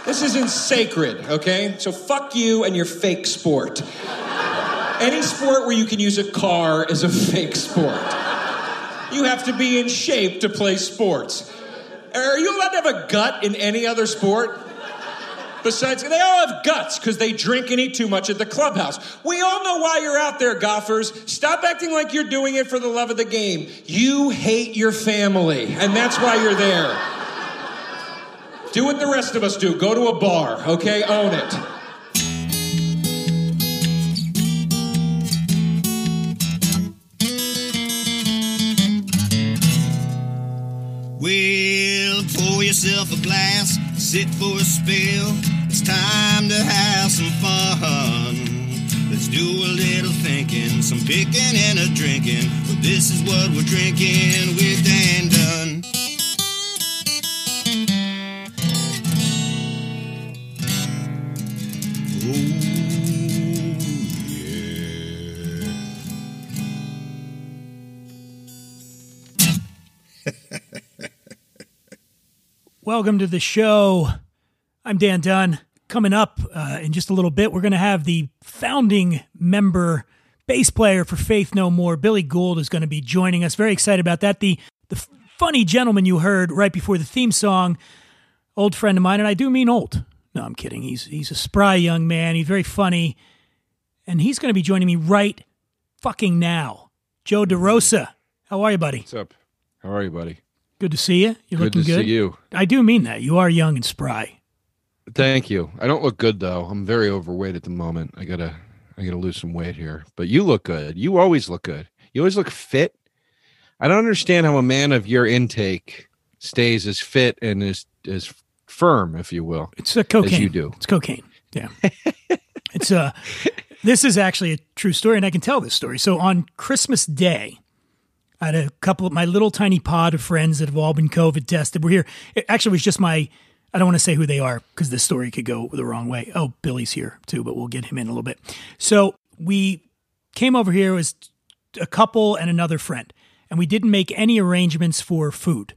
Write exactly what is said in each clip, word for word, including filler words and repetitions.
This isn't sacred, okay? So fuck you and your fake sport. Any sport where you can use a car is a fake sport. You have to be in shape to play sports. Are you allowed to have a gut in any other sport? Besides, they all have guts because they drink and eat too much at the clubhouse. We all know why you're out there, golfers. Stop acting like you're doing it for the love of the game. You hate your family, and that's why you're there. Do what the rest of us do. Go to a bar, okay? Own it. Well, pour yourself a glass, sit for a spill. It's time to have some fun. Let's do a little thinking, some picking and a drinking. Well, this is what we're drinking with Dan Dunn. Welcome to the show. I'm Dan Dunn. Coming up uh, in just a little bit, we're going to have the founding member, bass player for Faith No More, Billy Gould, is going to be joining us. Very excited about that. The the funny gentleman you heard right before the theme song, old friend of mine, and I do mean old. No, I'm kidding. He's he's a spry young man. He's very funny, and he's going to be joining me right fucking now. Joe DeRosa, how are you, buddy? What's up? How are you, buddy? Good to see you. You're good looking to good. See you. I do mean that. You are young and spry. Thank you. I don't look good though. I'm very overweight at the moment. I gotta, I gotta lose some weight here. But you look good. You always look good. You always look fit. I don't understand how a man of your intake stays as fit and as as firm, if you will. It's a cocaine. As you do. It's cocaine. Yeah. It's uh This is actually a true story, and I can tell this story. So on Christmas Day, I had a couple of my little tiny pod of friends that have all been COVID tested. We're here. It actually was just my, I don't want to say who they are because this story could go the wrong way. Oh, Billy's here too, but we'll get him in a little bit. So we came over here, it was a couple and another friend, and we didn't make any arrangements for food.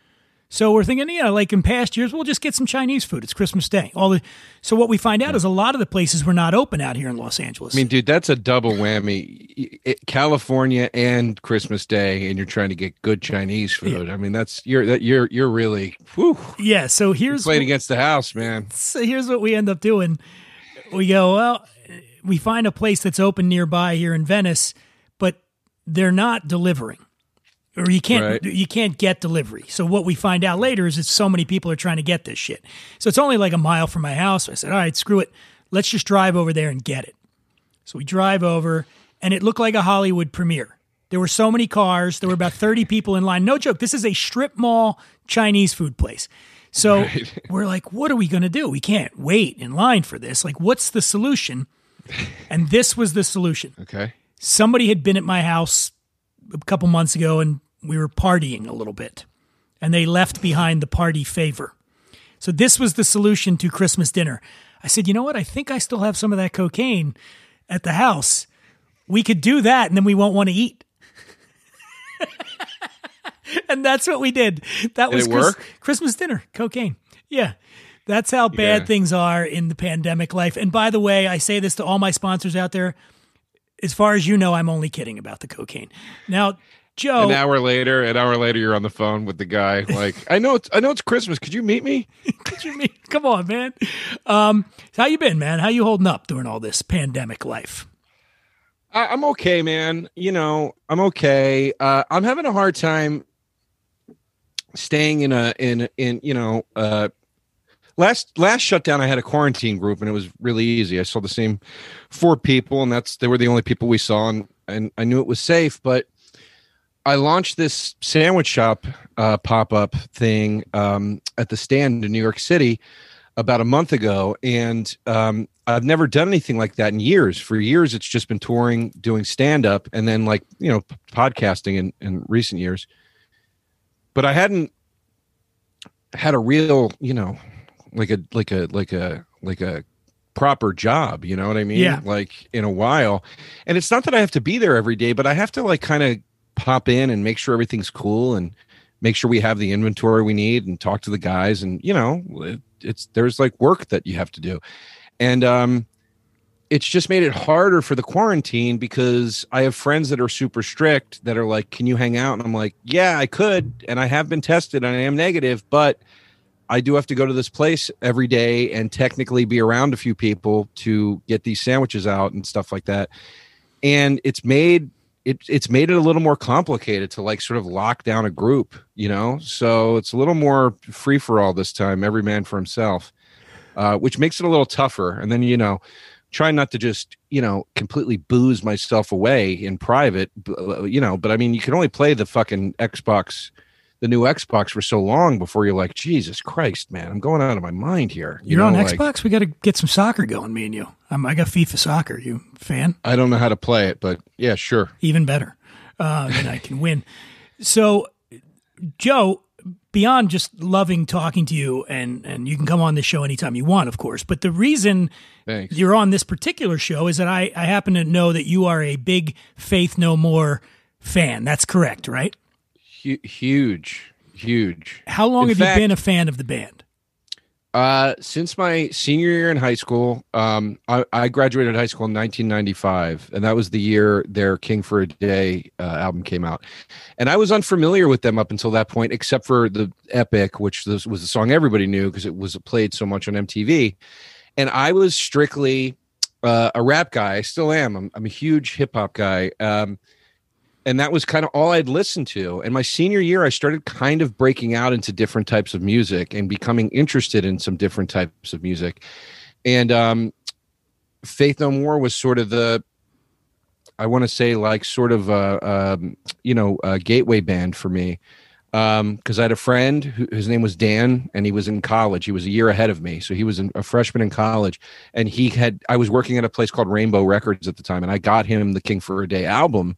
So we're thinking, you know, like in past years, we'll just get some Chinese food. It's Christmas Day. All the so what we find out is a lot of the places were not open out here in Los Angeles. I mean, dude, that's a double whammy. It, California and Christmas Day, and you're trying to get good Chinese food. Yeah. I mean, that's you're that you're you're really whew, yeah. So here's playing what, against the house, man. So here's what we end up doing. We go, well, we find a place that's open nearby here in Venice, but they're not delivering. Or you can't right. you can't get delivery. So what we find out later is that so many people are trying to get this shit. So it's only like a mile from my house. So I said, all right, screw it. Let's just drive over there and get it. So we drive over, and it looked like a Hollywood premiere. There were so many cars. There were about thirty people in line. No joke. This is a strip mall Chinese food place. So right. We're like, what are we going to do? We can't wait in line for this. Like, what's the solution? And this was the solution. Okay. Somebody had been at my house a couple months ago, and we were partying a little bit, and they left behind the party favor. So this was the solution to Christmas dinner. I said, you know what? I think I still have some of that cocaine at the house. We could do that, and then we won't want to eat. And that's what we did. That did was it Chris- work? Christmas dinner, cocaine. Yeah. That's how bad yeah. things are in the pandemic life. And by the way, I say this to all my sponsors out there. As far as you know, I'm only kidding about the cocaine. Now, Joe, an hour later, an hour later, you're on the phone with the guy. Like, I know it's, I know it's Christmas. Could you meet me? Could you meet? Come on, man. Um, how you been, man? How you holding up during all this pandemic life? I, I'm okay, man. You know, I'm okay. Uh, I'm having a hard time staying in a in in you know. Uh, last last shutdown, I had a quarantine group, and it was really easy. I saw the same four people, and that's they were the only people we saw, and and I knew it was safe, but I launched this sandwich shop uh, pop-up thing um, at the Stand in New York City about a month ago, and um, I've never done anything like that in years. For years, it's just been touring, doing stand-up, and then like you know podcasting in, in recent years. But I hadn't had a real, you know, like a like a like a like a proper job. You know what I mean? Yeah. Like in a while, and it's not that I have to be there every day, but I have to like kind of pop in and make sure everything's cool and make sure we have the inventory we need and talk to the guys and, you know, it's there's like work that you have to do, and um, it's just made it harder for the quarantine because I have friends that are super strict that are like, "Can you hang out?" And I'm like, "Yeah, I could," and I have been tested and I am negative, but I do have to go to this place every day and technically be around a few people to get these sandwiches out and stuff like that. And it's made it it's made it a little more complicated to like sort of lock down a group, you know? So it's a little more free for all this time, every man for himself, uh, which makes it a little tougher. And then, you know, try not to just, you know, completely booze myself away in private, you know, but I mean, you can only play the fucking Xbox the new Xbox for so long before you're like, Jesus Christ, man, I'm going out of my mind here. You You're know, on like, Xbox? We got to get some soccer going, me and you. Um, I got FIFA Soccer. You a fan? I don't know how to play it, but yeah, sure. Even better. Uh, then I can win. So, Joe, beyond just loving talking to you, and, and you can come on this show anytime you want, of course, but the reason Thanks. You're on this particular show is that I, I happen to know that you are a big Faith No More fan. That's correct, right? Huge, huge. How long in have fact, you been a fan of the band? Uh, since my senior year in high school. Um, I, I graduated high school in nineteen ninety-five, and that was the year their King for a Day uh, album came out. And I was unfamiliar with them up until that point, except for the Epic, which was, was the song everybody knew because it was played so much on M T V. And I was strictly uh, a rap guy. I still am. I'm, I'm a huge hip hop guy. Um, And that was kind of all I'd listened to. And my senior year, I started kind of breaking out into different types of music and becoming interested in some different types of music. And um, Faith No More was sort of the, I want to say like sort of, a, um, you know, a gateway band for me. Because um, I had a friend, who, his name was Dan, and he was in college. He was a year ahead of me. So he was in, a freshman in college. And he had, I was working at a place called Rainbow Records at the time. And I got him the King for a Day album.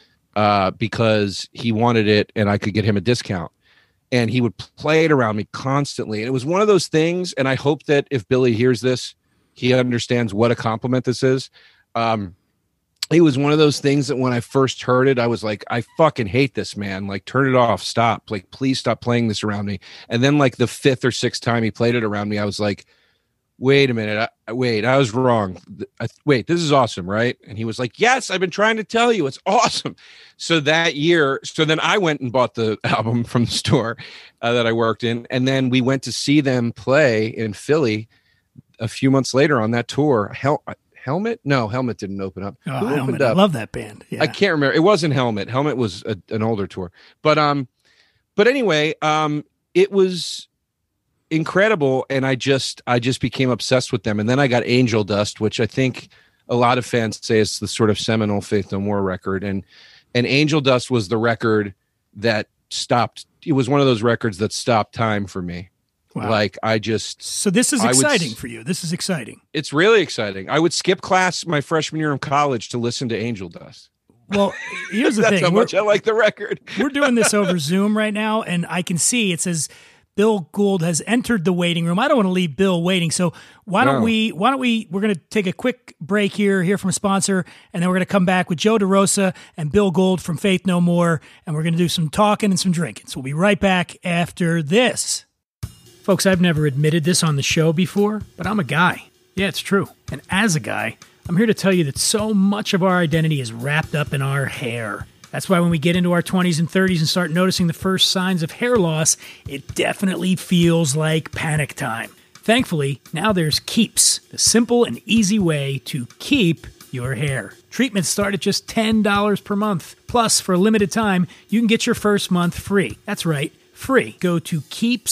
Uh, because he wanted it and I could get him a discount, and he would play it around me constantly. And it was one of those things. And I hope that if Billy hears this, he understands what a compliment this is. Um, it was one of those things that when I first heard it, I was like, I fucking hate this, man. Like, turn it off. Stop. Like, please stop playing this around me. And then like the fifth or sixth time he played it around me, I was like, wait a minute. I, wait, I was wrong. I, wait, this is awesome, right? And he was like, yes, I've been trying to tell you. It's awesome. So that year, so then I went and bought the album from the store uh, that I worked in. And then we went to see them play in Philly a few months later on that tour. Hel- Helmet? No, Helmet didn't open up. Oh, Helmet. I love that band. Yeah. I can't remember. It wasn't Helmet. Helmet was a, an older tour. But, um, but anyway, um, it was incredible, and I just I just became obsessed with them. And then I got Angel Dust, which I think a lot of fans say is the sort of seminal Faith No More record. And and Angel Dust was the record that stopped. It was one of those records that stopped time for me. Wow. Like I just so this is exciting would, for you. This is exciting. It's really exciting. I would skip class my freshman year of college to listen to Angel Dust. Well, here's the That's thing. how much we're, I like the record. We're doing this over Zoom right now, and I can see it says Bill Gould has entered the waiting room. I don't want to leave Bill waiting, so why don't no. we? Why don't we? We're going to take a quick break here, hear from a sponsor, and then we're going to come back with Joe DeRosa and Bill Gould from Faith No More, and we're going to do some talking and some drinking. So we'll be right back after this, folks. I've never admitted this on the show before, but I'm a guy. Yeah, it's true. And as a guy, I'm here to tell you that so much of our identity is wrapped up in our hair. That's why when we get into our twenties and thirties and start noticing the first signs of hair loss, it definitely feels like panic time. Thankfully, now there's Keeps, the simple and easy way to keep your hair. Treatments start at just ten dollars per month. Plus, for a limited time, you can get your first month free. That's right, free. Go to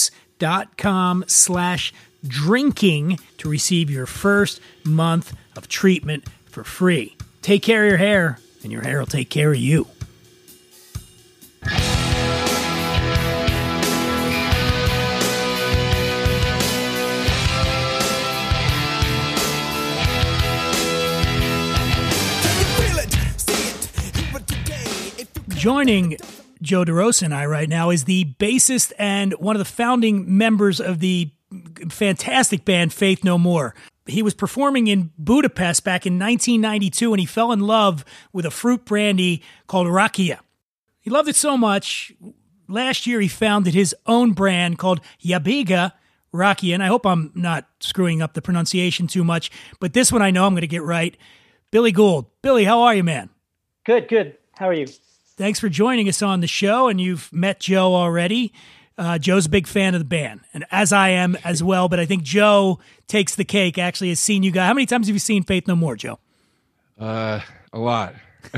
keeps.com slash drinking to receive your first month of treatment for free. Take care of your hair, and your hair will take care of you. Joining Joe DeRosa and I right now is the bassist and one of the founding members of the fantastic band Faith No More. He was performing in Budapest back in nineteen ninety-two, and he fell in love with a fruit brandy called Rakia. He loved it so much, last year he founded his own brand called Yabiga Rakia, and I hope I'm not screwing up the pronunciation too much, but this one I know I'm going to get right. Billy Gould. Billy, how are you, man? Good, good. How are you? Thanks for joining us on the show, and you've met Joe already. Uh, Joe's a big fan of the band, and as I am as well, but I think Joe takes the cake, actually has seen you guys. How many times have you seen Faith No More, Joe? Uh, a lot.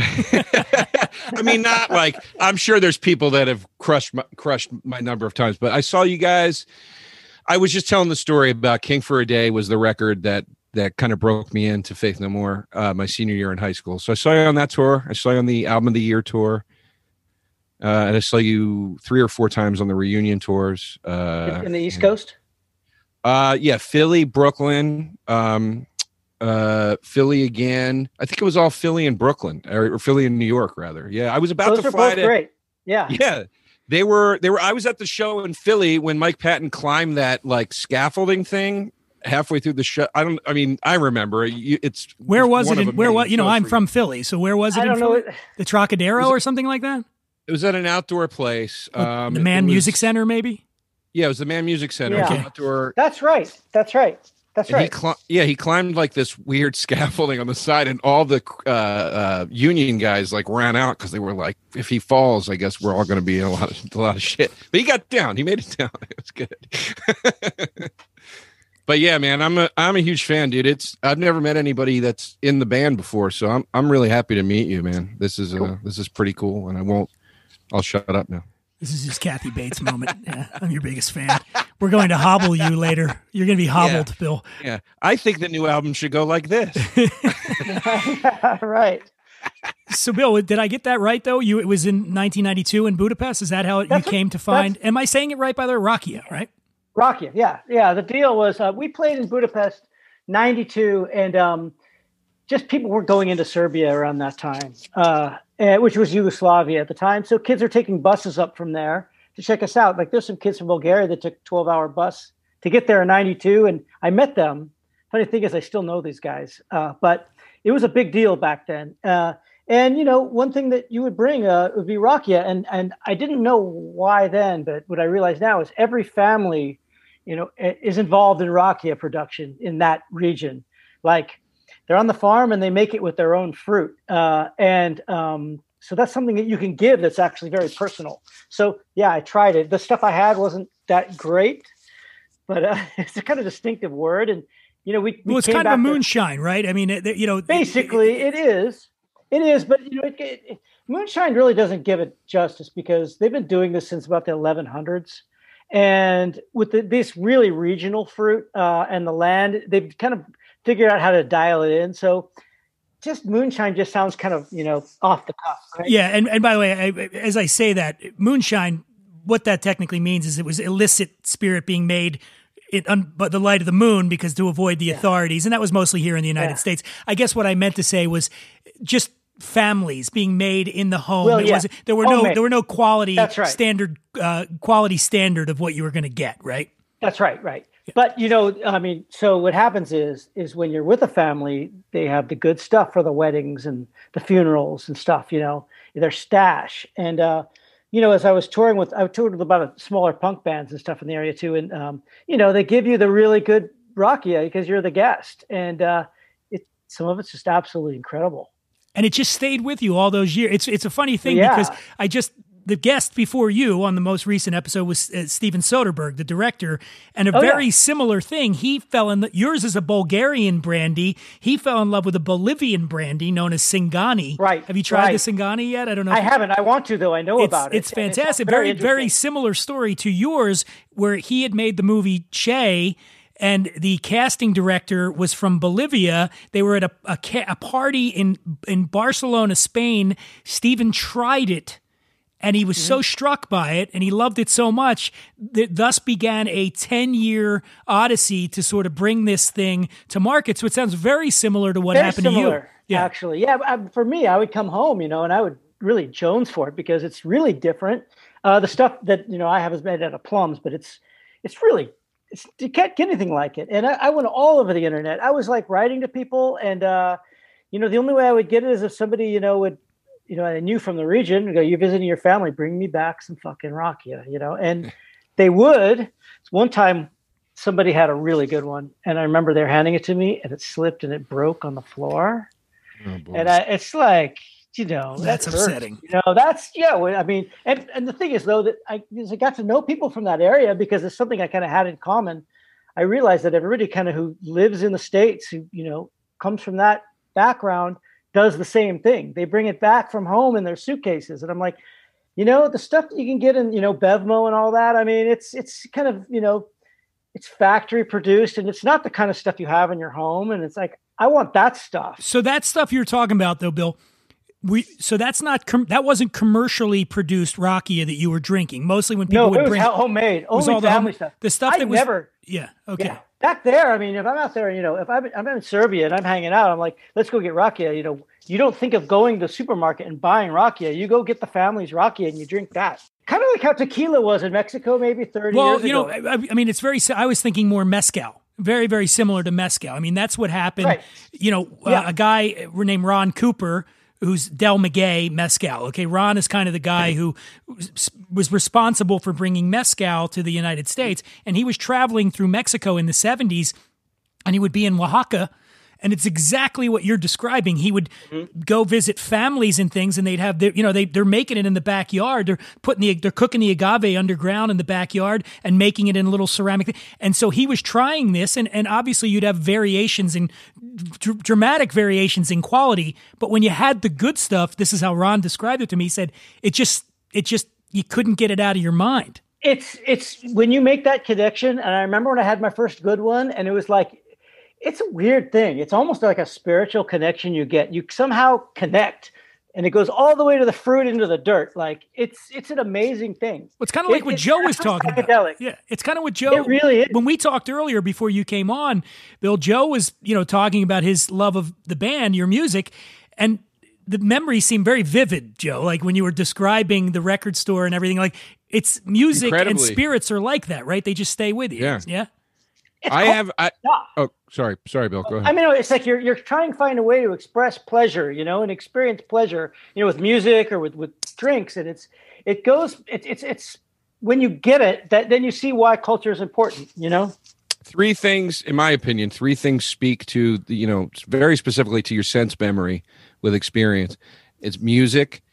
I mean, not like, I'm sure there's people that have crushed my, crushed my number of times, but I saw you guys. I was just telling the story about King for a Day was the record that that kind of broke me into Faith No More uh, my senior year in high school. So I saw you on that tour. I saw you on the Album of the Year tour. Uh, and I saw you three or four times on the reunion tours. Uh, in the East Coast? Uh, yeah, Philly, Brooklyn, um, uh, Philly again. I think it was all Philly and Brooklyn, or, or Philly and New York, rather. Yeah, I was about Those to are fly both to. Great. Yeah, yeah, they were. They were. I was at the show in Philly when Mike Patton climbed that like scaffolding thing halfway through the show. I don't. I mean, I remember it's. Where was it? In, where what? You know, I'm from Philly, so where was it? I don't in know. Philly? The Trocadero or something like that. It was at an outdoor place. Um, the Man was, Music Center, maybe? Yeah, it was the Man Music Center. Yeah. It was an outdoor. That's right. That's right. That's and right. He cl- yeah, he climbed like this weird scaffolding on the side, and all the uh, uh, union guys like ran out because they were like, if he falls, I guess we're all going to be in a lot of a lot of shit. But he got down. He made it down. It was good. But yeah, man, I'm a I'm a huge fan, dude. It's I've never met anybody that's in the band before, so I'm I'm really happy to meet you, man. This is cool. uh, this is pretty cool, and I won't. I'll shut up now. This is just Kathy Bates moment. Yeah, I'm your biggest fan. We're going to hobble you later. You're going to be hobbled, yeah. Bill. Yeah, I think the new album should go like this. Right. So, Bill, did I get that right, though? You It was in nineteen ninety-two in Budapest? Is that how it, you That's came a, to find? Am I saying it right, by the way? Rakia, right? Rakia, yeah. Yeah, the deal was uh, we played in Budapest ninety-two, and um, just people were going into Serbia around that time, uh, and, which was Yugoslavia at the time. So kids are taking buses up from there to check us out. Like there's some kids from Bulgaria that took a twelve-hour bus to get there in ninety-two, and I met them. Funny thing is I still know these guys, uh, but it was a big deal back then. Uh, and, you know, one thing that you would bring uh, would be Rakia, and, and I didn't know why then, but what I realize now is every family, you know, is involved in Rakia production in that region. Like they're on the farm and they make it with their own fruit. Uh, and um, so that's something that you can give that's actually very personal. So yeah, I tried it. The stuff I had wasn't that great, but uh, it's a kind of distinctive word. And, you know, we, we well, it's came kind of a back to- moonshine, right? I mean, it, you know, basically it, it is, it is, but you know, it, it, moonshine really doesn't give it justice because they've been doing this since about the eleven hundreds. And with the, this really regional fruit uh, and the land, they've kind of figured out how to dial it in. So just moonshine just sounds kind of, you know, off the cuff. Right? Yeah. And, and by the way, I, as I say that, moonshine, what that technically means is it was illicit spirit being made in un, but the light of the moon because to avoid the yeah. authorities. And that was mostly here in the United yeah. States. I guess what I meant to say was just families being made in the home. Well, it yeah. was, there were Homemade. no there were no quality That's right. standard uh, quality standard of what you were going to get, right? That's right, right. Yeah. But you know, I mean, so what happens is is when you're with a family, they have the good stuff for the weddings and the funerals and stuff, you know, their stash. And uh, you know, as I was touring with I toured with about a smaller punk bands and stuff in the area too, and um, you know, they give you the really good Rakia because you're the guest. And uh it some of it's just absolutely incredible. And it just stayed with you all those years. It's it's a funny thing yeah. because I just, the guest before you on the most recent episode was uh, Steven Soderbergh, the director, and a oh, very yeah. similar thing. He fell in, the, yours is a Bulgarian brandy. He fell in love with a Bolivian brandy known as Singani. Right. Have you tried right. the Singani yet? I don't know. I haven't. I want to, though. I know it's, about it. It's fantastic. It's very, very, very similar story to yours where he had made the movie Che, and the casting director was from Bolivia. They were at a, a, a party in in Barcelona, Spain. Steven tried it, and he was mm-hmm. so struck by it, and he loved it so much that thus began a ten-year odyssey to sort of bring this thing to market. So it sounds very similar to what very happened similar, to you. Yeah, actually. Yeah, I, for me, I would come home, you know, and I would really jones for it because it's really different. Uh, the stuff that, you know, I have is made out of plums, but it's it's really It's, you can't get anything like it. And I, I went all over the internet. I was like writing to people, and uh, you know, the only way I would get it is if somebody, you know, would, you know, I knew from the region, go, you're visiting your family, bring me back some fucking Rakia, you know, and they would. One time, somebody had a really good one, and I remember they're handing it to me, and it slipped and it broke on the floor. Oh, and I, it's like, you know, that's that upsetting. You know, that's yeah. I mean, and and the thing is though that I, as I got to know people from that area because it's something I kind of had in common. I realized that everybody kind of who lives in the States, who you know comes from that background, does the same thing. They bring it back from home in their suitcases, and I'm like, you know, the stuff that you can get in, you know, Bevmo and all that. I mean, it's it's kind of you know. It's factory produced and it's not the kind of stuff you have in your home. And it's like, I want that stuff. So that stuff you're talking about though, Bill, we, so that's not, com- that wasn't commercially produced rakia that you were drinking. Mostly when people no, would it was bring homemade, only all the family home, stuff. The stuff I that was never, yeah. Okay. Yeah. Back there. I mean, if I'm out there, you know, if I'm, I'm in Serbia and I'm hanging out, I'm like, let's go get rakia. You know, you don't think of going to the supermarket and buying rakia. You go get the family's rakia and you drink that. Kind of like how tequila was in Mexico, maybe thirty well, years ago. Well, you know, I, I mean, it's very, I was thinking more mezcal, very, very similar to mezcal. I mean, that's what happened. Right. You know, yeah. uh, a guy named Ron Cooper, who's Del Maguey mezcal. Okay. Ron is kind of the guy who was responsible for bringing mezcal to the United States. And he was traveling through Mexico in the seventies and he would be in Oaxaca. And it's exactly what you're describing. He would mm-hmm. go visit families and things, and they'd have their, you know, they they're making it in the backyard. They're putting the, they're cooking the agave underground in the backyard and making it in little ceramic. Th- and so he was trying this, and and obviously you'd have variations in dr- dramatic variations in quality. But when you had the good stuff, this is how Ron described it to me. He said it just it just you couldn't get it out of your mind. It's it's when you make that connection, and I remember when I had my first good one, and it was like. It's a weird thing. It's almost like a spiritual connection you get. You somehow connect, and it goes all the way to the fruit into the dirt. Like it's it's an amazing thing. Well, it's kind of like it, what Joe was talking psychedelic. about. Yeah, it's kind of what Joe. It really is. When we talked earlier before you came on, Bill, Joe was you know talking about his love of the band, your music, and the memories seem very vivid, Joe. Like when you were describing the record store and everything. Like it's music Incredibly. and spirits are like that, right? They just stay with you. Yeah. Yeah. It's I called, have. I, yeah. Oh, sorry, sorry, Bill. Go ahead. I mean, it's like you're you're trying to find a way to express pleasure, you know, and experience pleasure, you know, with music or with, with drinks, and it's it goes it's it's it's when you get it that then you see why culture is important, you know. Three things, in my opinion, three things speak to the, you know, very specifically to your sense memory with experience. It's music,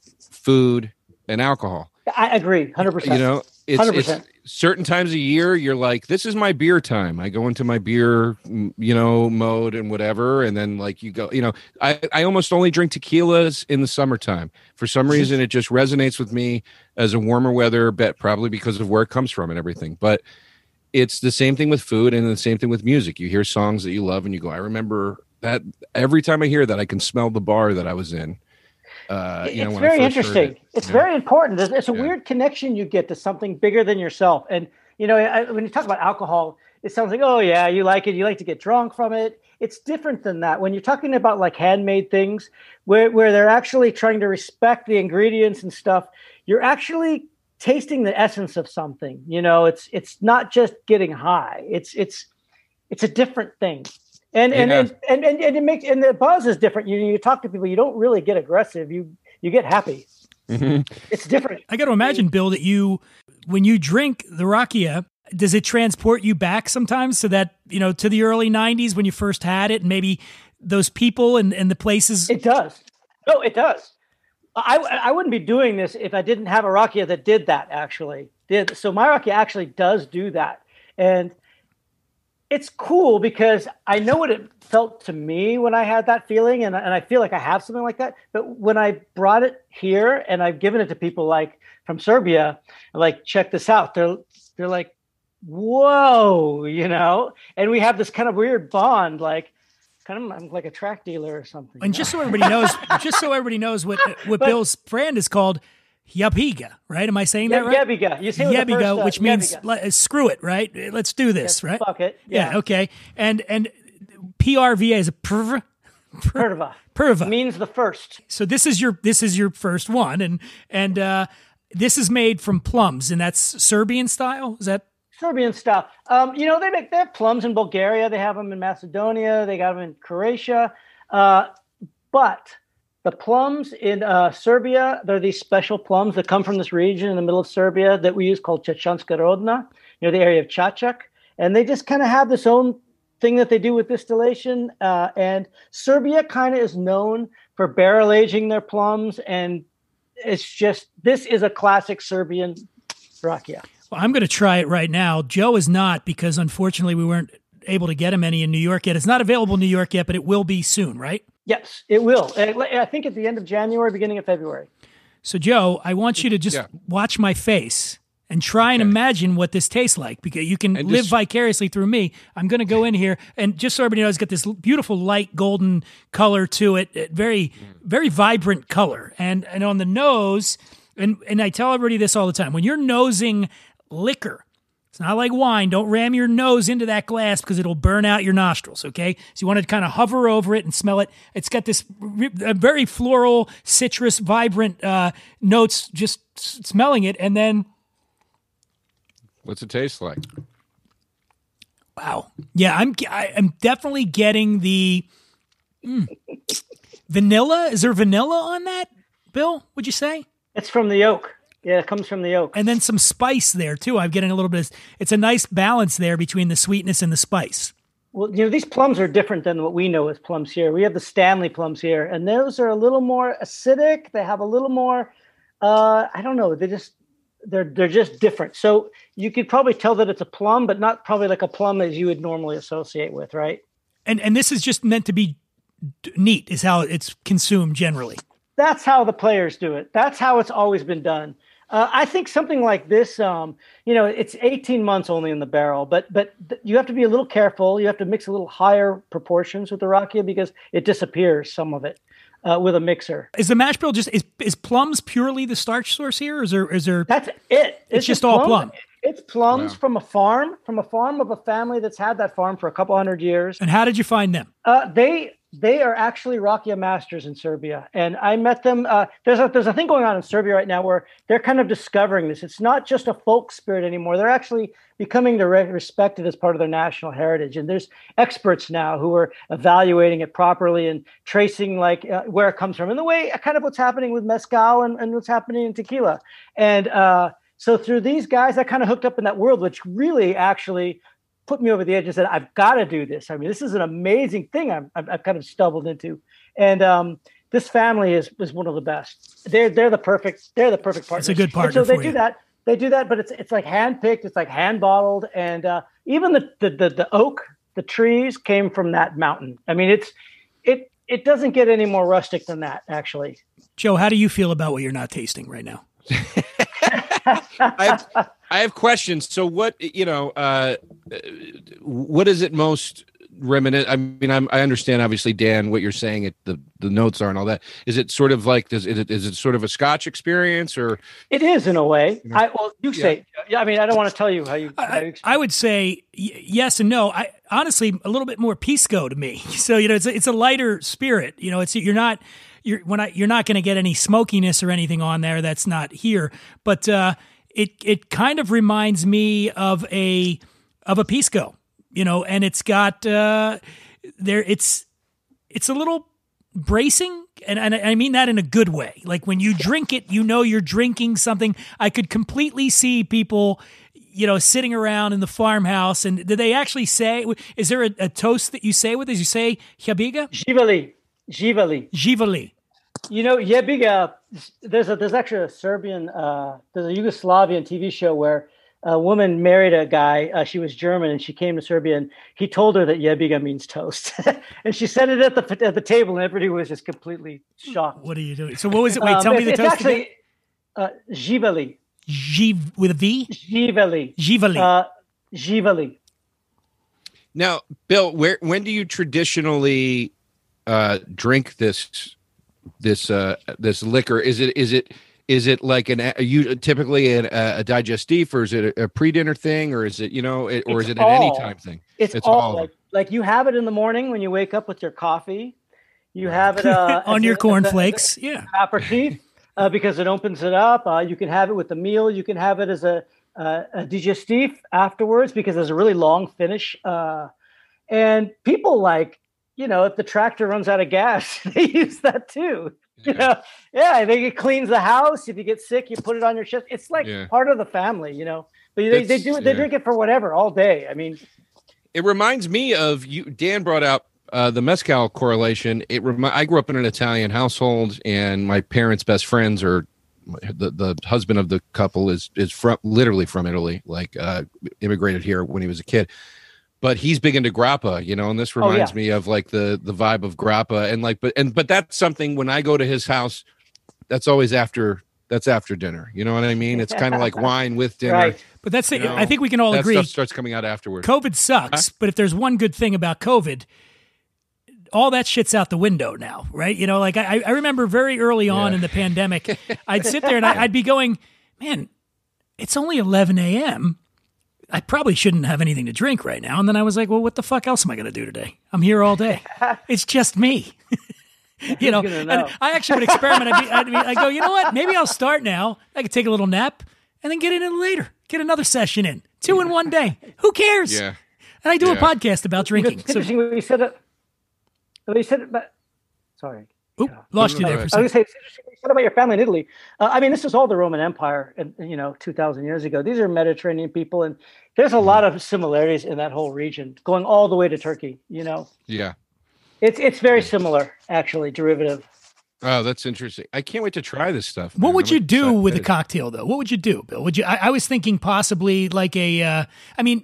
food, and alcohol. I agree, one hundred percent. You know, it's, one hundred percent. it's certain times a year you're like, this is my beer time. I go into my beer, you know, mode and whatever. And then like you go, you know, I, I almost only drink tequilas in the summertime. For some reason, it just resonates with me as a warmer weather bet, probably because of where it comes from and everything. But it's the same thing with food and the same thing with music. You hear songs that you love and you go, I remember that every time I hear that, I can smell the bar that I was in. Uh, you it's know, very interesting. It, it's yeah. very important. It's, it's a yeah. weird connection you get to something bigger than yourself. And, you know, I, when you talk about alcohol, it sounds like, oh, yeah, you like it. You like to get drunk from it. It's different than that. When you're talking about like handmade things where, where they're actually trying to respect the ingredients and stuff, you're actually tasting the essence of something. You know, it's it's not just getting high. It's it's it's a different thing. And and, yeah. and, and and and it makes and the buzz is different. You you talk to people, you don't really get aggressive. You you get happy. Mm-hmm. It's different. I got to imagine, Bill, that you when you drink the rakia, does it transport you back sometimes to that, you know, to the early nineties when you first had it, and maybe those people and, and the places? It does. No, it does. I I wouldn't be doing this if I didn't have a rakia that did that. Actually, did so my rakia actually does do that, and it's cool because I know what it felt to me when I had that feeling, and, and I feel like I have something like that. But when I brought it here and I've given it to people like from Serbia, like, check this out. They're they're like, whoa, you know? And we have this kind of weird bond, like kind of I'm like a track dealer or something. And just so everybody knows, just so everybody knows what what But, Bill's brand is called, Yabiga, right? Am I saying that right? Yabiga. You say it with the Yabiga, first, uh, which means Yabiga. let, screw it, right? Let's do this, Yes, right? fuck it. Yeah. Yeah. Okay. And and P R V A is a perv. Perva. Perva. Means the first. So this is your this is your first one, and and uh, this is made from plums, and that's Serbian style. Is that? Serbian style. Um, you know, they make they have plums in Bulgaria. They have them in Macedonia. They got them in Croatia. Uh, but the plums in uh, Serbia, they're these special plums that come from this region in the middle of Serbia that we use called Chechanska Rodna, near the area of Čačak. and they just kind of have this own thing that they do with distillation. Uh, and Serbia kind of is known for barrel aging their plums, and it's just this is a classic Serbian rakia. Well, I'm going to try it right now. Joe is not, because unfortunately we weren't able to get him any in New York yet. It's not available in New York yet, but it will be soon, right? Yes, it will. I think at the end of January, beginning of February. So, Joe, I want you to just yeah. watch my face and try and okay. imagine what this tastes like, because you can and live just, vicariously through me. I'm going to go in here, and just so everybody knows, it's got this beautiful light golden color to it, very, very vibrant color. And and on the nose, and, and I tell everybody this all the time, when you're nosing liquor, it's not like wine. Don't ram your nose into that glass because it'll burn out your nostrils, okay? So you want to kind of hover over it and smell it. It's got this a very floral, citrus, vibrant uh, notes just smelling it, and then... What's it taste like? Wow. Yeah, I'm I, I'm definitely getting the mm, vanilla. Is there vanilla on that, Bill, would you say? It's from the oak. Yeah, it comes from the oak. And then some spice there, too. I'm getting a little bit of, it's a nice balance there between the sweetness and the spice. Well, you know, these plums are different than what we know as plums here. We have the Stanley plums here, and those are a little more acidic. They have a little more, uh, I don't know, they just, they're they're just different. So you could probably tell that it's a plum, but not probably like a plum as you would normally associate with, right? And and this is just meant to be neat, is how it's consumed generally. That's how the players do it. That's how it's always been done. Uh, I think something like this, um, you know, it's eighteen months only in the barrel, but but th- you have to be a little careful. You have to mix a little higher proportions with the rakia because it disappears, some of it, uh, with a mixer. Is the mash bill just, is, is plums purely the starch source here? Or is there, is there? That's it. It's, it's just, just all plum. It's plums wow. from a farm, from a farm of a family that's had that farm for a couple hundred years. And how did you find them? Uh, they they are actually rakia masters in Serbia, and I met them. Uh, there's a there's a thing going on in Serbia right now where they're kind of discovering this. It's not just a folk spirit anymore. They're actually becoming respected as part of their national heritage. And there's experts now who are evaluating it properly and tracing like uh, where it comes from, and the way kind of what's happening with mezcal and, and what's happening in tequila. And uh, so through these guys, I kind of hooked up in that world, which really actually put me over the edge and said, I've got to do this. I mean, this is an amazing thing I'm, I've, I've kind of stumbled into. And um, this family is is one of the best. They're they're the perfect, they're the perfect partner. It's a good partner. And so they for do you. that. They do that, but it's it's like hand picked, it's like hand bottled. And uh, even the, the the the oak, the trees came from that mountain. I mean, it's it it doesn't get any more rustic than that, actually. Joe, how do you feel about what you're not tasting right now? I have, I have questions. So what, you know, uh, what is it most reminiscent? I mean, I'm, I understand obviously, Dan, what you're saying, it, the, the notes are and all that. Is it sort of like, does it, is it sort of a Scotch experience or? It is in a way. I, well, you say, yeah. I mean, I don't want to tell you how you, how you I, I would say y- yes and no. I honestly, a little bit more pisco to me. So, you know, it's a, it's a lighter spirit, you know, it's, you're not, You're when I you're not going to get any smokiness or anything on there that's not here, but uh, it it kind of reminds me of a of a pisco, you know, and it's got uh, there it's it's a little bracing, and, and I mean that in a good way. Like when you drink it, you know you're drinking something. I could completely see people, you know, sitting around in the farmhouse, and did they actually say? Is there a, a toast that you say with this? You say Jebiga? Živeli. Živeli. Živeli. You know, Jebiga, there's a there's actually a Serbian, uh, there's a Yugoslavian T V show where a woman married a guy. Uh, she was German, and she came to Serbia, and he told her that Jebiga means toast. And she said it at the at the table, and everybody was just completely shocked. What are you doing? So what was it? Wait, tell um, me the it's toast actually, again. Uh, Živeli. Živ with a V? Živeli. Živeli. Uh, Živeli. Now, Bill, where when do you traditionally uh, drink this this uh, this liquor? Is it is it is it like an are you typically a, a digestif, or is it a, a pre-dinner thing, or is it you know it, or it's is it all, an anytime thing? It's, it's all, all like, like you have it in the morning when you wake up with your coffee. You have it uh, on your cornflakes, yeah, aperitif, uh, because it opens it up. Uh, you can have it with the meal. You can have it as a, uh, a digestif afterwards because there's a really long finish. Uh, and people like. You know, if the tractor runs out of gas, they use that too. You yeah. know, yeah, I think it cleans the house. If you get sick, you put it on your chest. It's like yeah. part of the family, you know. But they, they do they yeah. drink it for whatever all day. I mean, it reminds me of you. Dan brought out uh, the mezcal correlation. It remi- I grew up in an Italian household, and my parents' best friends are the the husband of the couple is is from literally from Italy, like uh, immigrated here when he was a kid. But he's big into grappa, you know, and this reminds oh, yeah. me of like the the vibe of grappa, and like, but and but that's something when I go to his house, that's always after. That's after dinner. You know what I mean? It's kind of like wine with dinner. Right. But that's it. You know, I think we can all that agree. Stuff starts coming out afterwards. COVID sucks, huh? But if there's one good thing about COVID, all that shit's out the window now, right? You know, like I, I remember very early on yeah. in the pandemic, I'd sit there and I, I'd be going, man, it's only eleven a.m. I probably shouldn't have anything to drink right now. And then I was like, well, what the fuck else am I going to do today? I'm here all day. It's just me. You know, know, and I actually would experiment. I'd be, I'd be, I go, you know what? Maybe I'll start now. I could take a little nap and then get in later. Get another session in. Two in one day. Who cares? Yeah. And I do yeah. a podcast about drinking. It's interesting so, when you said it. When you said it, but sorry. Oop, lost you there for a second. I was going to say, it's interesting what you said about your family in Italy. Uh, I mean, this was all the Roman Empire, and you know, two thousand years ago. These are Mediterranean people, and there's a lot of similarities in that whole region, going all the way to Turkey. You know. Yeah. It's it's very similar, actually, derivative. Oh, that's interesting. I can't wait to try this stuff. Man. What would I'm you do excited. with a cocktail, though? What would you do, Bill? Would you? I, I was thinking possibly like a. Uh, I mean,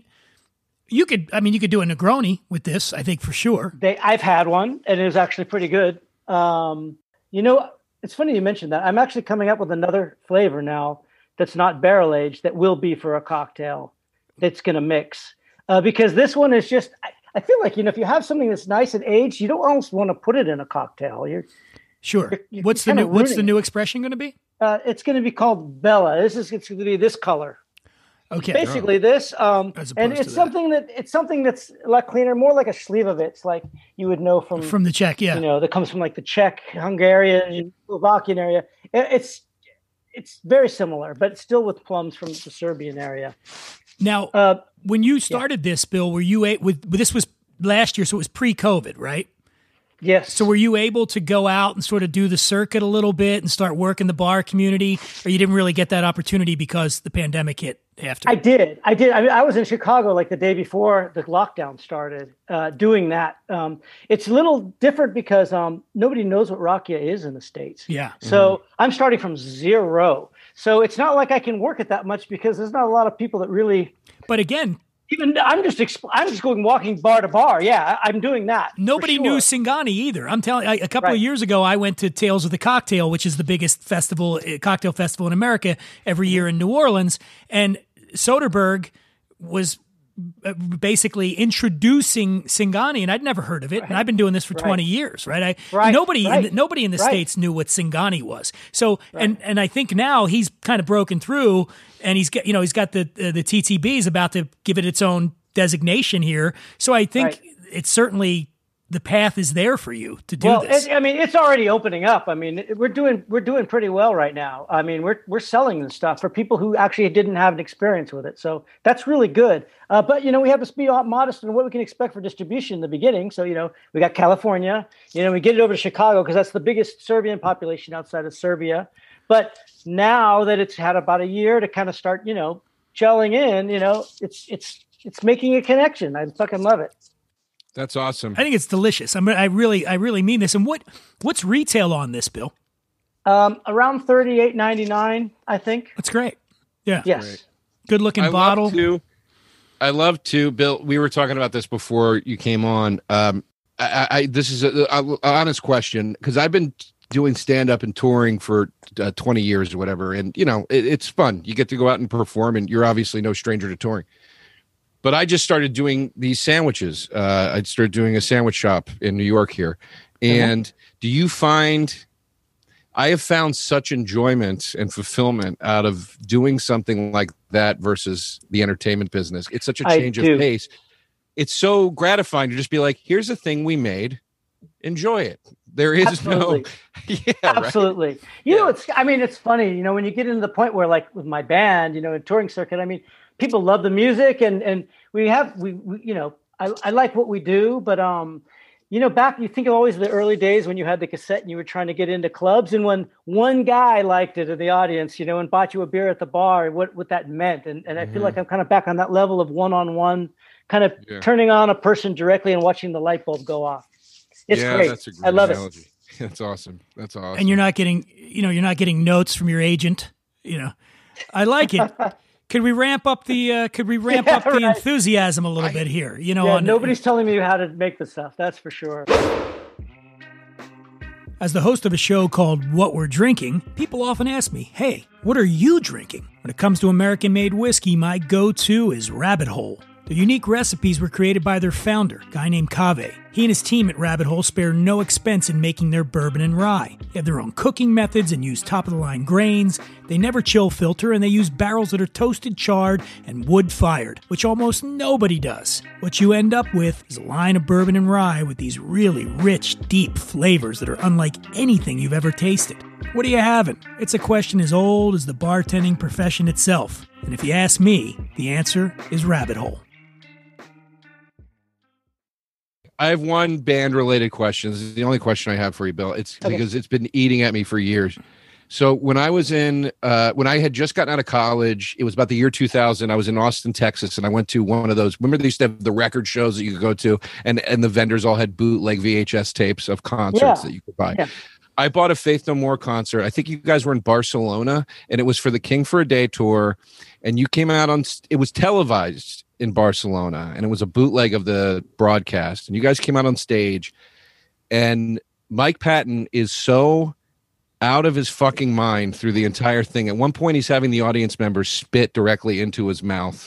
you could. I mean, you could do a Negroni with this. I think for sure. They, I've had one, and it was actually pretty good. Um, you know, it's funny you mentioned that. I'm actually coming up with another flavor now that's not barrel aged that will be for a cocktail. That's going to mix uh, because this one is just. I, I feel like, you know, if you have something that's nice and aged, you don't almost want to put it in a cocktail. You're sure. You're, you're what's the new What's the new expression going to be? Uh, it's going to be called Bella. This is it's going to be this color. Okay. Basically, oh. this, um, and it's that. something that it's something that's a lot cleaner, more like a Slivovitz, like you would know from from the Czech, yeah. You know, that comes from like the Czech, Hungarian, Slovakian area. It, it's it's very similar, but still with plums from the Serbian area. Now, uh, when you started yeah. this, Bill, were you a, with this was last year, so it was pre-COVID, right? Yes. So were you able to go out and sort of do the circuit a little bit and start working the bar community, or you didn't really get that opportunity because the pandemic hit after? I did. I did. I mean, I was in Chicago like the day before the lockdown started, uh, doing that. Um, it's a little different because um, nobody knows what rakia is in the States. Yeah. So mm-hmm. I'm starting from zero. So it's not like I can work it that much because there's not a lot of people that really. But again, even I'm just exp- I'm just going walking bar to bar. Yeah, I'm doing that. Nobody sure. knew Singani either. I'm telling you, a couple right. of years ago, I went to Tales of the Cocktail, which is the biggest festival, cocktail festival in America every year in New Orleans, and Soderbergh was basically introducing Singani, and I'd never heard of it. Right. And I've been doing this for right. twenty years, right? I, right. Nobody, right. In the, nobody in the right. States knew what Singani was. So, right. and and I think now he's kind of broken through, and he's got, you know, he's got the uh, the T T B is about to give it its own designation here. So I think right. it's certainly the path is there for you to do well, this. It, I mean, it's already opening up. I mean, we're doing we're doing pretty well right now. I mean, we're we're selling this stuff for people who actually didn't have an experience with it. So that's really good. Uh, but you know, we have to be modest in what we can expect for distribution in the beginning. So you know, we got California. You know, we get it over to Chicago because that's the biggest Serbian population outside of Serbia. But now that it's had about a year to kind of start, you know, gelling in, you know, it's it's it's making a connection. I fucking love it. That's awesome. I think it's delicious. I mean, I really, I really mean this. And what, what's retail on this, Bill? Um, around thirty-eight ninety-nine, I think. That's great. Yeah. Yes. Great. Good looking I bottle. Love to, I love to, Bill. We were talking about this before you came on. Um, I, I this is an honest question because I've been doing stand up and touring for uh, twenty years or whatever, and you know it, it's fun. You get to go out and perform, and you're obviously no stranger to touring. But I just started doing these sandwiches. Uh, I started doing a sandwich shop in New York here. And mm-hmm. do you find, I have found such enjoyment and fulfillment out of doing something like that versus the entertainment business. It's such a change of pace. It's so gratifying to just be like, here's a thing we made. Enjoy it. There is Absolutely. no, yeah, Absolutely. Right? You yeah. know, it's, I mean, it's funny, you know, when you get into the point where like with my band, you know, in touring circuit, I mean, people love the music and, and we have, we, we you know, I, I like what we do, but um, you know, back, you think of always the early days when you had the cassette and you were trying to get into clubs, and when one guy liked it in the audience, you know, and bought you a beer at the bar, what, what that meant. And, and I Mm-hmm. feel like I'm kind of back on that level of one-on-one, kind of Yeah. turning on a person directly and watching the light bulb go off. It's yeah, great. that's a great I love analogy. it. That's awesome. That's awesome. And you're not getting, you know, you're not getting notes from your agent. You know, I like it. Could we ramp up the? Uh, could we ramp Yeah, up the right. enthusiasm a little bit here? You know, Yeah, on, nobody's telling me how to make the stuff. That's for sure. As the host of a show called What We're Drinking, people often ask me, "Hey, what are you drinking?" When it comes to American-made whiskey, my go-to is Rabbit Hole. Their unique recipes were created by their founder, a guy named Cave. He and his team at Rabbit Hole spare no expense in making their bourbon and rye. They have their own cooking methods and use top-of-the-line grains. They never chill filter, and they use barrels that are toasted, charred, and wood-fired, which almost nobody does. What you end up with is a line of bourbon and rye with these really rich, deep flavors that are unlike anything you've ever tasted. What are you having? It's a question as old as the bartending profession itself. And if you ask me, the answer is Rabbit Hole. I have one band related question. This is the only question I have for you, Bill. It's Okay. because it's been eating at me for years. So when I was in, uh, when I had just gotten out of college, it was about the year two thousand. I was in Austin, Texas, and I went to one of those. Remember they used to have the record shows that you could go to, and and the vendors all had bootleg V H S tapes of concerts Yeah. that you could buy. Yeah. I bought a Faith No More concert. I think you guys were in Barcelona, and it was for the King for a Day tour. And you came out on, it was televised in Barcelona, and it was a bootleg of the broadcast. And you guys came out on stage, and Mike Patton is so out of his fucking mind through the entire thing. At one point, he's having the audience members spit directly into his mouth.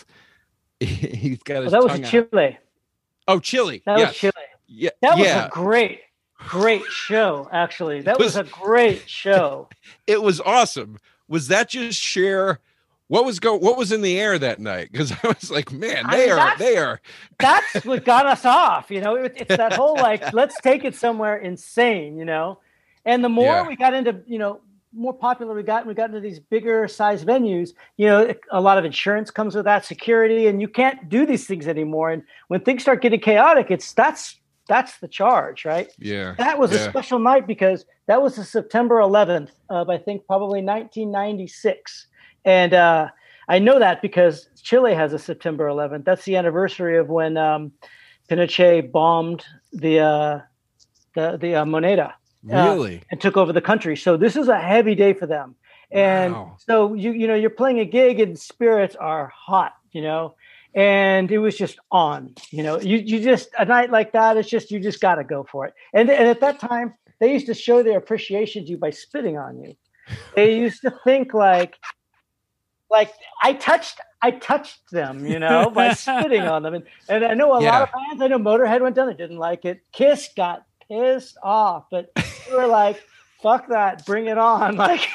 He's got his Well, that was tongue out. Chile. Oh, Chile. That yes. was Chile. Yeah. That was yeah. a great, great show, actually. That It was, was- a great show. It was awesome. Was that just sheer? What was go? What was in the air that night? Because I was like, man, I they mean, are, that's- they are. That's what got us off. You know, it, it's that whole like, let's take it somewhere insane, you know? And the more Yeah. we got into, you know, more popular we got, we got into these bigger size venues, you know, a lot of insurance comes with that, security, and you can't do these things anymore. And when things start getting chaotic, it's that's that's the charge, right? Yeah. That was yeah. a special night because that was the September eleventh of, I think, probably nineteen ninety-six. And uh, I know that because Chile has a September eleventh. That's the anniversary of when um, Pinochet bombed the uh, the the uh, Moneda. Really? Uh, and took over the country. So this is a heavy day for them. And Wow. so you you know you're playing a gig and spirits are hot, you know. And it was just on, you know. You you just a night like that, it's just you just got to go for it. And and at that time, they used to show their appreciation to you by spitting on you. They used to think like like I touched I touched them, you know, by spitting on them. And and I know a Yeah. lot of bands. I know Motorhead went down. They didn't like it. Kiss got pissed off, but we were like, "Fuck that, bring it on!" Like,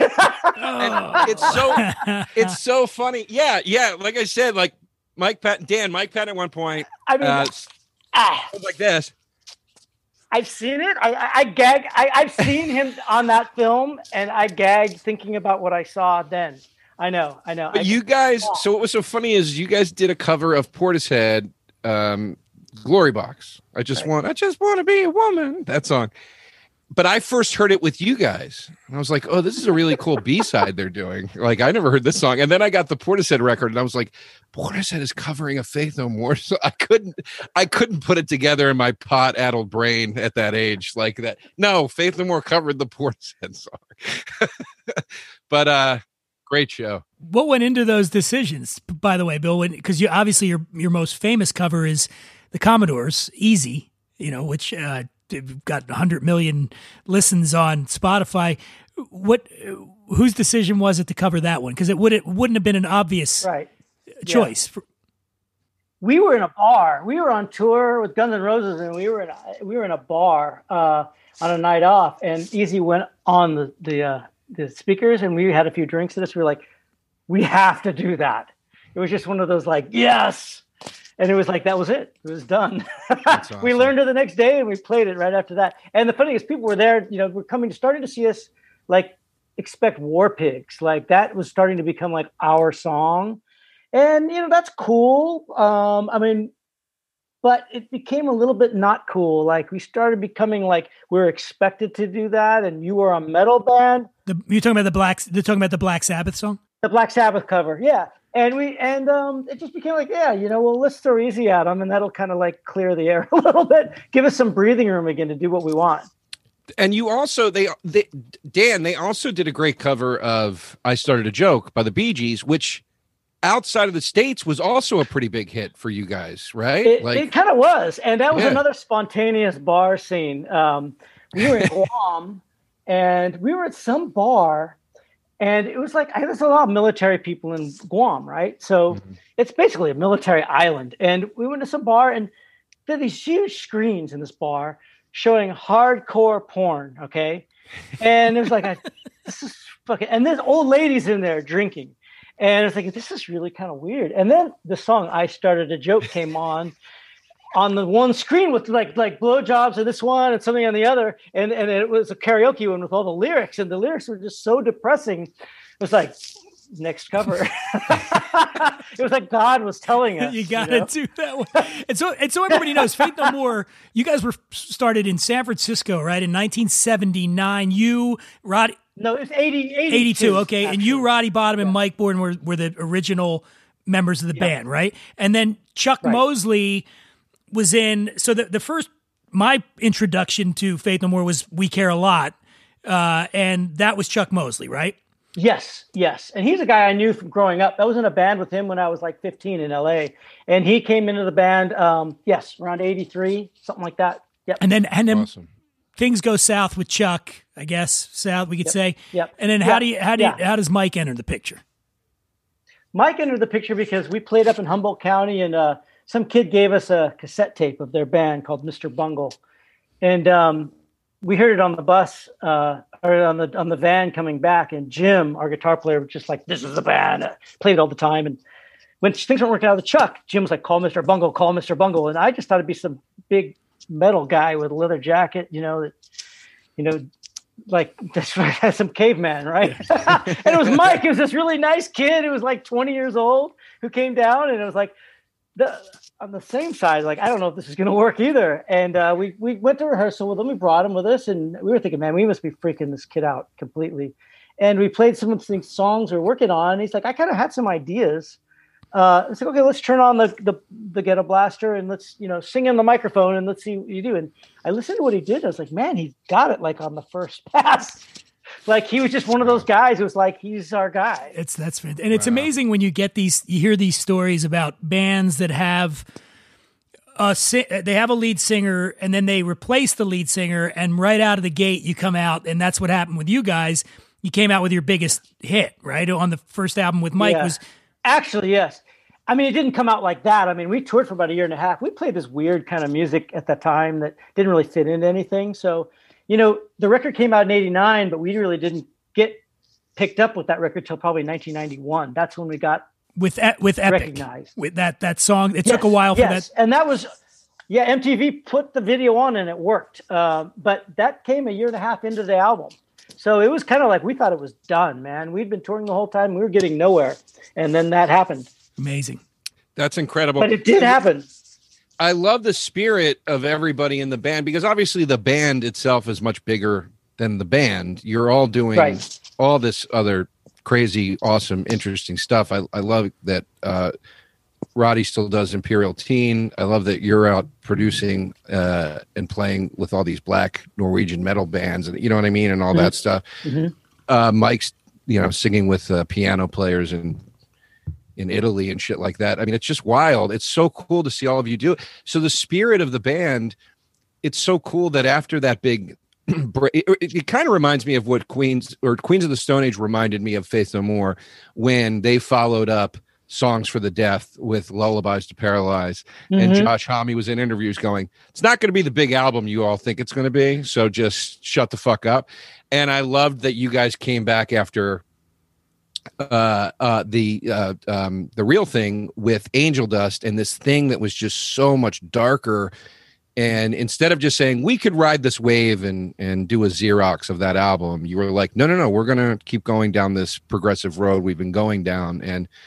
Oh. It's so it's so funny. Yeah, yeah. Like I said, like Mike Patton, Dan, Mike Patton at one point I mean, uh, ah, was like this. I've seen it. I, I, I gag. I, I've seen him on that film, and I gagged thinking about what I saw then. I know, I know. I, But you guys, so what was so funny is you guys did a cover of Portishead, um, Glory Box. I just Right. want, I just want to be a woman. That song. But I first heard it with you guys. And I was like, oh, this is a really cool B-side they're doing. Like, I never heard this song. And then I got the Portishead record and I was like, Portishead is covering a Faith No More. So I couldn't, I couldn't put it together in my pot-addled brain at that age like that. No, Faith No More covered the Portishead song. But uh great show. What went into those decisions, by the way, Bill? Because you obviously your your most famous cover is the Commodores' "Easy," you know, which uh, got one hundred million listens on Spotify. What, whose decision was it to cover that one? Because it would it wouldn't have been an obvious right. choice. For, We were in a bar. We were on tour with Guns N' Roses, and we were in a, we were in a bar uh, on a night off. And Easy went on the the uh, the speakers, and we had a few drinks in us. We were like, we have to do that. It was just one of those like, yes. And it was like, that was it. It was done. That's We awesome. learned it the next day and we played it right after that. And the funny thing is people were there, you know, were coming, starting to see us like expect War Pigs. Like that was starting to become like our song. And, you know, that's cool. Um, I mean, but it became a little bit not cool. Like we started becoming like we we're expected to do that, and you were a metal band. The, you're talking about the Black. They're talking about the Black Sabbath song. The Black Sabbath cover, yeah. And we and um, it just became like, yeah, you know, well, let's throw easy at them, and that'll kind of like clear the air a little bit, give us some breathing room again to do what we want. And you also, they, they, Dan, they also did a great cover of "I Started a Joke" by the Bee Gees, which outside of the States was also a pretty big hit for you guys, right? It, like, it kind of was, and that was yeah. another spontaneous bar scene. Um, we were in Guam, and we were at some bar. And it was like, I, there's a lot of military people in Guam, right? So mm-hmm. it's basically a military island. And we went to some bar, and there are these huge screens in this bar showing hardcore porn, okay? And it was like, I, this is fucking, and there's old ladies in there drinking. And it's like, this is really kind of weird. And then the song "I Started a Joke" came on. on the one screen with like like blowjobs and this one and something on the other, and and it was a karaoke one with all the lyrics, and the lyrics were just so depressing. It was like, next cover. It was like God was telling us, you gotta you know? do that one. And so and so everybody knows Faith No More. You guys were started in San Francisco, right, in nineteen seventy-nine. You, Roddy. No, it's eighty, eighty-two. eighty-two. Okay, actually. And you, Roddy Bottom, and yeah. Mike Borden were were the original members of the yeah. band, right? And then Chuck right. Mosley was in, so the, the first, my introduction to Faith No More was "We Care a Lot," uh, and that was Chuck Mosley, right? Yes, yes. And he's a guy I knew from growing up. I was in a band with him when I was like fifteen in L A, and he came into the band, um, yes, around eighty-three, something like that. Yep. And then, and then awesome. Things go south with Chuck, I guess, south, we could yep. say. Yep. And then yep. how do you, how do you, yeah. how does Mike enter the picture? Mike entered the picture because we played up in Humboldt County, and uh, some kid gave us a cassette tape of their band called Mister Bungle. And um, we heard it on the bus uh, or on the on the van coming back. And Jim, our guitar player, was just like, "This is the band." Uh, played it all the time. And when things weren't working out with Chuck, Jim was like, "Call Mister Bungle, call Mister Bungle." And I just thought it'd be some big metal guy with a leather jacket, you know, that, you know, like this has some caveman, right? And it was Mike. It was this really nice kid who was like twenty years old who came down, and it was like, the, on the same side, like, I don't know if this is going to work either. And uh, we we went to rehearsal with him. We brought him with us, and we were thinking, man, we must be freaking this kid out completely. And we played some of the songs we we're working on. And he's like, I kind of had some ideas. Uh, it's like, okay, let's turn on the, the the Ghetto Blaster and let's, you know, sing in the microphone and let's see what you do. And I listened to what he did. I was like, man, he got it like on the first pass. Like he was just one of those guys who was like, he's our guy. It's that's fantastic. And it's wow. amazing when you get these, you hear these stories about bands that have a they have a lead singer and then they replace the lead singer, and right out of the gate you come out, and that's what happened with you guys. You came out with your biggest hit, right? On the first album with Mike yeah. was actually yes. I mean, it didn't come out like that. I mean, we toured for about a year and a half. We played this weird kind of music at that time that didn't really fit into anything. So, you know, the record came out in eighty-nine, but we really didn't get picked up with that record till probably nineteen ninety-one. That's when we got with with Epic, recognized. With that that song. It yes, took a while for yes. that. And that was, yeah, M T V put the video on and it worked. Uh, but that came a year and a half into the album. So it was kind of like we thought it was done, man. We'd been touring the whole time. We were getting nowhere. And then that happened. Amazing. That's incredible. But it did happen. I love the spirit of everybody in the band, because obviously the band itself is much bigger than the band. You're all doing right. all this other crazy, awesome, interesting stuff. I, I love that uh, Roddy still does Imperial Teen. I love that you're out producing uh, and playing with all these black Norwegian metal bands, and you know what I mean, and all mm-hmm. that stuff. Mm-hmm. Uh, Mike's, you know, singing with uh, piano players and in Italy and shit like that. I mean, it's just wild. It's so cool to see all of you do it. So the spirit of the band, it's so cool that after that big break, it, it, it kind of reminds me of what Queens or Queens of the Stone Age reminded me of Faith No More, when they followed up Songs for the Deaf with Lullabies to Paralyze. Mm-hmm. And Josh Homme was in interviews going, it's not going to be the big album you all think it's going to be, so just shut the fuck up. And I loved that you guys came back after uh uh the uh um the Real Thing with Angel Dust, and this thing that was just so much darker, and instead of just saying we could ride this wave and and do a Xerox of that album, you were like, no no no we're gonna keep going down this progressive road we've been going down. And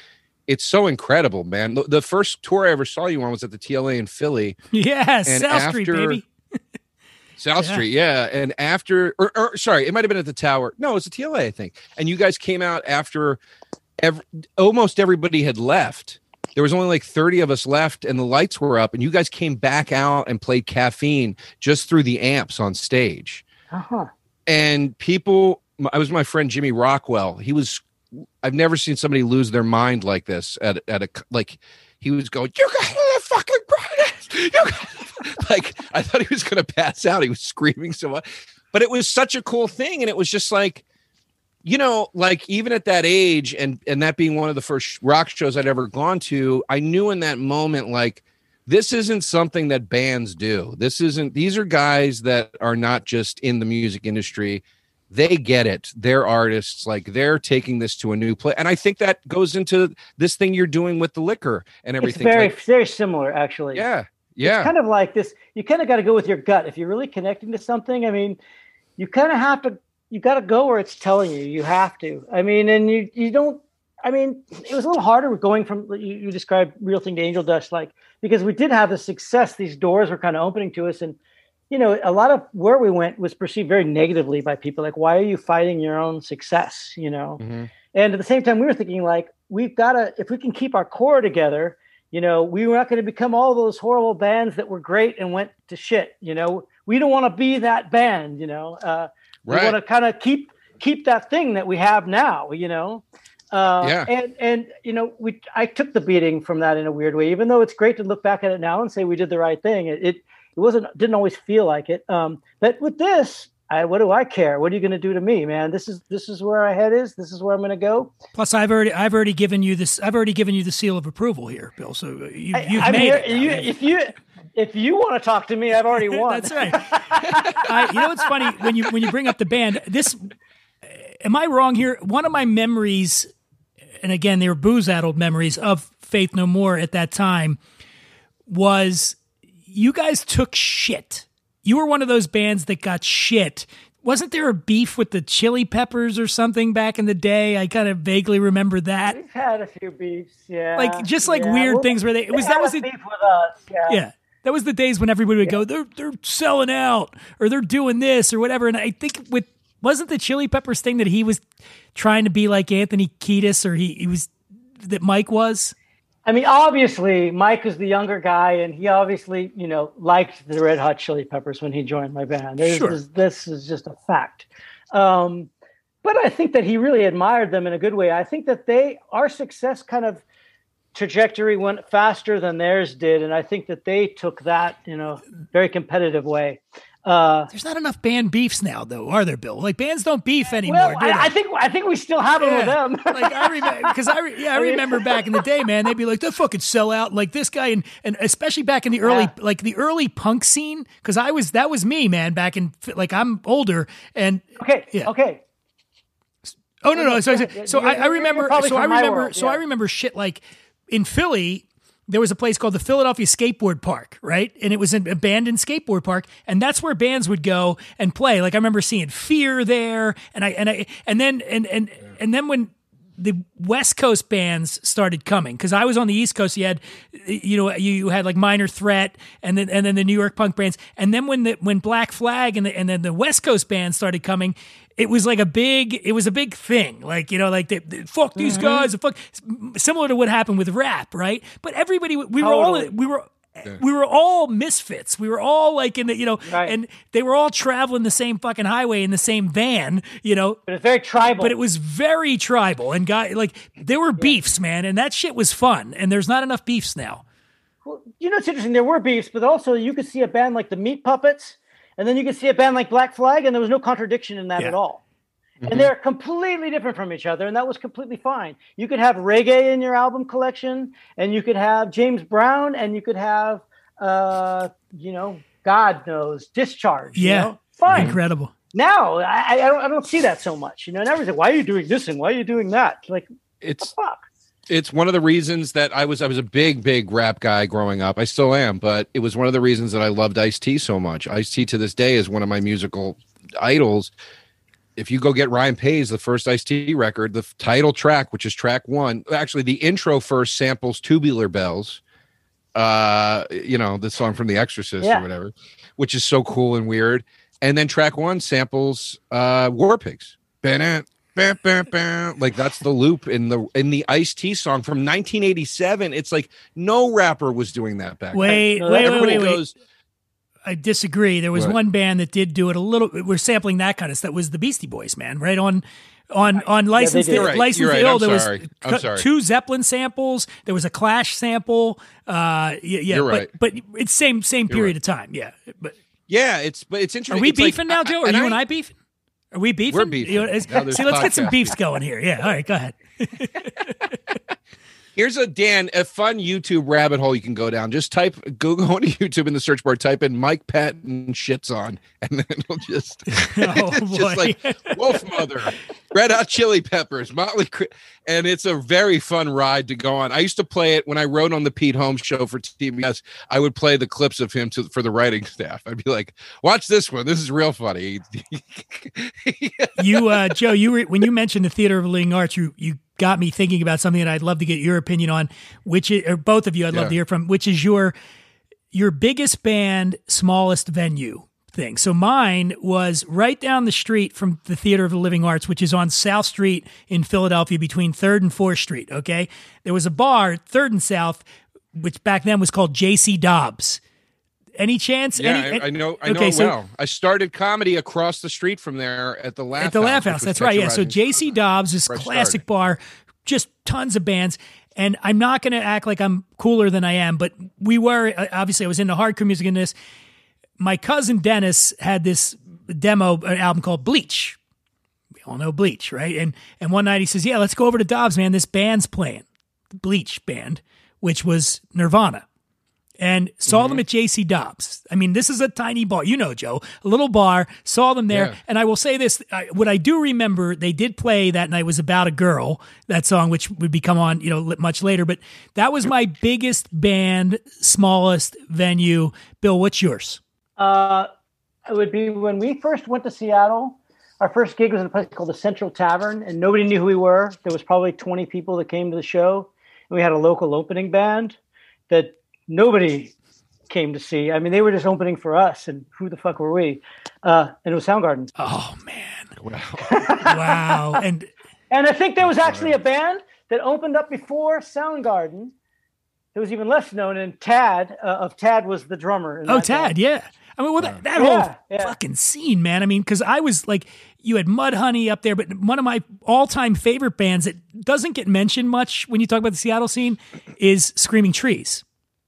it's so incredible, man. The, the first tour I ever saw you on was at the T L A in Philly. Yeah, and South after, Street, baby. South yeah. Street, yeah. And after, or, or sorry, it might have been at the Tower. No, it was the T L A, I think. And you guys came out after every, almost everybody had left. There was only like thirty of us left, and the lights were up, and you guys came back out and played Caffeine just through the amps on stage. Uh-huh. And people, I was my friend Jimmy Rockwell. He was, I've never seen somebody lose their mind like this at, at a, like, he was going, you guys are the fucking greatest. You guys, like, I thought he was going to pass out. He was screaming so much, but it was such a cool thing. And it was just like, you know, like even at that age and, and that being one of the first rock shows I'd ever gone to, I knew in that moment, like, this isn't something that bands do. This isn't, these are guys that are not just in the music industry. They get it. They're artists. Like they're taking this to a new place. And I think that goes into this thing you're doing with the liquor and everything. It's very, like, very similar, actually. Yeah. Yeah. It's kind of like this. You kind of got to go with your gut. If you're really connecting to something, I mean, you kind of have to, you got to go where it's telling you. You have to. I mean, and you, you don't, I mean, it was a little harder going from, you, you described Real Thing to Angel Dust, like, because we did have the success. These doors were kind of opening to us. And, you know, a lot of where we went was perceived very negatively by people. Like, why are you fighting your own success? You know? Mm-hmm. And at the same time, we were thinking like, we've got to, if we can keep our core together, you know, we were not going to become all those horrible bands that were great and went to shit. You know, we don't want to be that band, you know, uh, we right. want to kind of keep, keep that thing that we have now, you know? Uh, yeah. And, and, you know, we, I took the beating from that in a weird way, even though it's great to look back at it now and say we did the right thing. It, it, it wasn't, didn't always feel like it. Um, but with this, I, what do I care? What are you going to do to me, man? This is, this is where our head is. This is where I'm going to go. Plus I've already, I've already given you this, I've already given you the seal of approval here, Bill. So you, you've I, made it. You, if you, if you want to talk to me, I've already won. That's right. I, you know, what's funny when you, when you bring up the band, this, am I wrong here? One of my memories, and again, they were booze-addled memories of Faith No More at that time, was you guys took shit. You were one of those bands that got shit. Wasn't there a beef with the Chili Peppers or something back in the day? I kind of vaguely remember that. We've had a few beefs, yeah. Like just like yeah. weird well, things where they it was they that was a the, beef with us, yeah. Yeah. That was the days when everybody would yeah. go, they're they're selling out or they're doing this or whatever. And I think with wasn't the Chili Peppers thing that he was trying to be like Anthony Kiedis, or he, he was that Mike was? I mean, obviously, Mike is the younger guy, and he obviously, you know, liked the Red Hot Chili Peppers when he joined my band. This, sure. is, this is just a fact. Um, but I think that he really admired them in a good way. I think that they, our success kind of trajectory went faster than theirs did, and I think that they took that in a very competitive way. Uh, There's not enough band beefs now, though, are there, Bill? Like bands don't beef anymore. Well, do I, I think I think we still have it yeah. with them. Like I remember, because I re- yeah I remember back in the day, man. They'd be like, "They fucking sell out." Like this guy, and and especially back in the early, yeah. like the early punk scene, because I was that was me, man. Back in like I'm older, and okay, yeah. okay. Oh no, no. So so, so I, I remember. So I remember. World, yeah. So I remember shit like in Philly. There was a place called the Philadelphia Skateboard Park, right? And it was an abandoned skateboard park, and that's where bands would go and play. Like I remember seeing Fear there, and I and I and then and and and then when the West Coast bands started coming, because I was on the East Coast, you had you know you, you had like Minor Threat, and then and then the New York punk bands, and then when the when Black Flag and the, and then the West Coast bands started coming. It was like a big, it was a big thing. Like, you know, like, the, the, fuck these mm-hmm. guys, fuck, similar to what happened with rap, right? But everybody, we were totally. all, we were, yeah. we were all misfits. We were all like in the, you know, right. and they were all traveling the same fucking highway in the same van, you know. But it's very tribal. But it was very tribal. And guy, like, there were yeah. beefs, man. And that shit was fun. And there's not enough beefs now. Well, you know, it's interesting. There were beefs, but also you could see a band like the Meat Puppets. And then you could see a band like Black Flag, and there was no contradiction in that yeah. at all. Mm-hmm. And they're completely different from each other, and that was completely fine. You could have reggae in your album collection, and you could have James Brown, and you could have, uh, you know, God knows, Discharge. Yeah, you know? Fine. Incredible. Now, I, I, don't, I don't see that so much. You know, and everything. Why are you doing this, and why are you doing that? Like, it's what the fuck? It's one of the reasons that I was I was a big, big rap guy growing up. I still am, but it was one of the reasons that I loved Ice-T so much. Ice-T to this day is one of my musical idols. if you go get Ryan Pay's, the first Ice-T record, the title track, which is track one, actually the intro first samples Tubular Bells, uh, you know, the song from The Exorcist yeah. or whatever, which is so cool and weird. And then track one samples uh, War Pigs. Bam, bam, bam, bam. Like that's the loop in the in the Ice-T song from nineteen eighty-seven. It's like no rapper was doing that back wait, then. Wait, Everybody wait, wait, goes, wait. I disagree. There was what? one band that did do it a little. We're sampling that kind of stuff. Was the Beastie Boys, man? Right on, on, on License yeah, to right. License right. to Ill. I'm There sorry. was I'm cu- sorry. two Zeppelin samples. There was a Clash sample. Uh, yeah, yeah You're but, right. but it's same same You're period right. of time. Yeah, but yeah, it's but it's interesting. are we it's like, beefing now, Joe? Are and you I, and I beefing? Are we beefing? We're beefing. You know, is- Now there's see, let's get some podcast beefs beef. going here. Yeah, all right, go ahead. Here's a Dan, a fun YouTube rabbit hole you can go down. Just type, go, go into YouTube in the search bar, type in Mike Patton shits on, and then it'll just, Oh, it's just like Wolf Mother, Red Hot Chili Peppers, Motley Crue, and it's a very fun ride to go on. I used to play it when I wrote on the Pete Holmes show for T B S. I would play the clips of him to, for the writing staff. I'd be like, watch this one. This is real funny. you, uh, Joe, you were, when you mentioned the Theater of the Living Arts, you, you got me thinking about something that I'd love to get your opinion on, which is, or both of you, I'd Yeah. love to hear from, which is your, your biggest band, smallest venue thing. So mine was right down the street from the Theater of the Living Arts, which is on South Street in Philadelphia between third and fourth Street. Okay. There was a bar, third and South, which back then was called J C Dobbs. Any chance? Yeah, Any, I, I know. I okay, know so, well. I started comedy across the street from there at the Laugh at the House, Laugh which House. was That's right. Yeah. So Texas J C Dobbs, this Where I classic started. bar, just tons of bands. And I'm not going to act like I'm cooler than I am, but we were, obviously I was into hardcore music in this. My cousin Dennis had this demo an album called Bleach. We all know Bleach, right? And and one night he says, yeah, let's go over to Dobbs, man. This band's playing. The Bleach band, which was Nirvana. And saw Mm-hmm. them at J C Dobbs. I mean, this is a tiny bar. You know, Joe, a little bar. Saw them there. Yeah. And I will say this, I, what I do remember, they did play that night was About a Girl, that song, which would become on, you know, li- much later. But that was my biggest band, smallest venue. Bill, what's yours? Uh, it would be when we first went to Seattle. Our first gig was in a place called the Central Tavern, and nobody knew who we were. There was probably twenty people that came to the show, and we had a local opening band that nobody came to see. I mean, they were just opening for us, and who the fuck were we? Uh, and it was Soundgarden. Oh, man. Wow. Wow. And And I think there was actually a band that opened up before Soundgarden. It was even less known, and Tad uh, of Tad was the drummer. in oh, that Tad, band. yeah. I mean, well, that, that Yeah, whole yeah. fucking scene, man. I mean, because I was like, you had Mudhoney up there, but one of my all-time favorite bands that doesn't get mentioned much when you talk about the Seattle scene is Screaming Trees.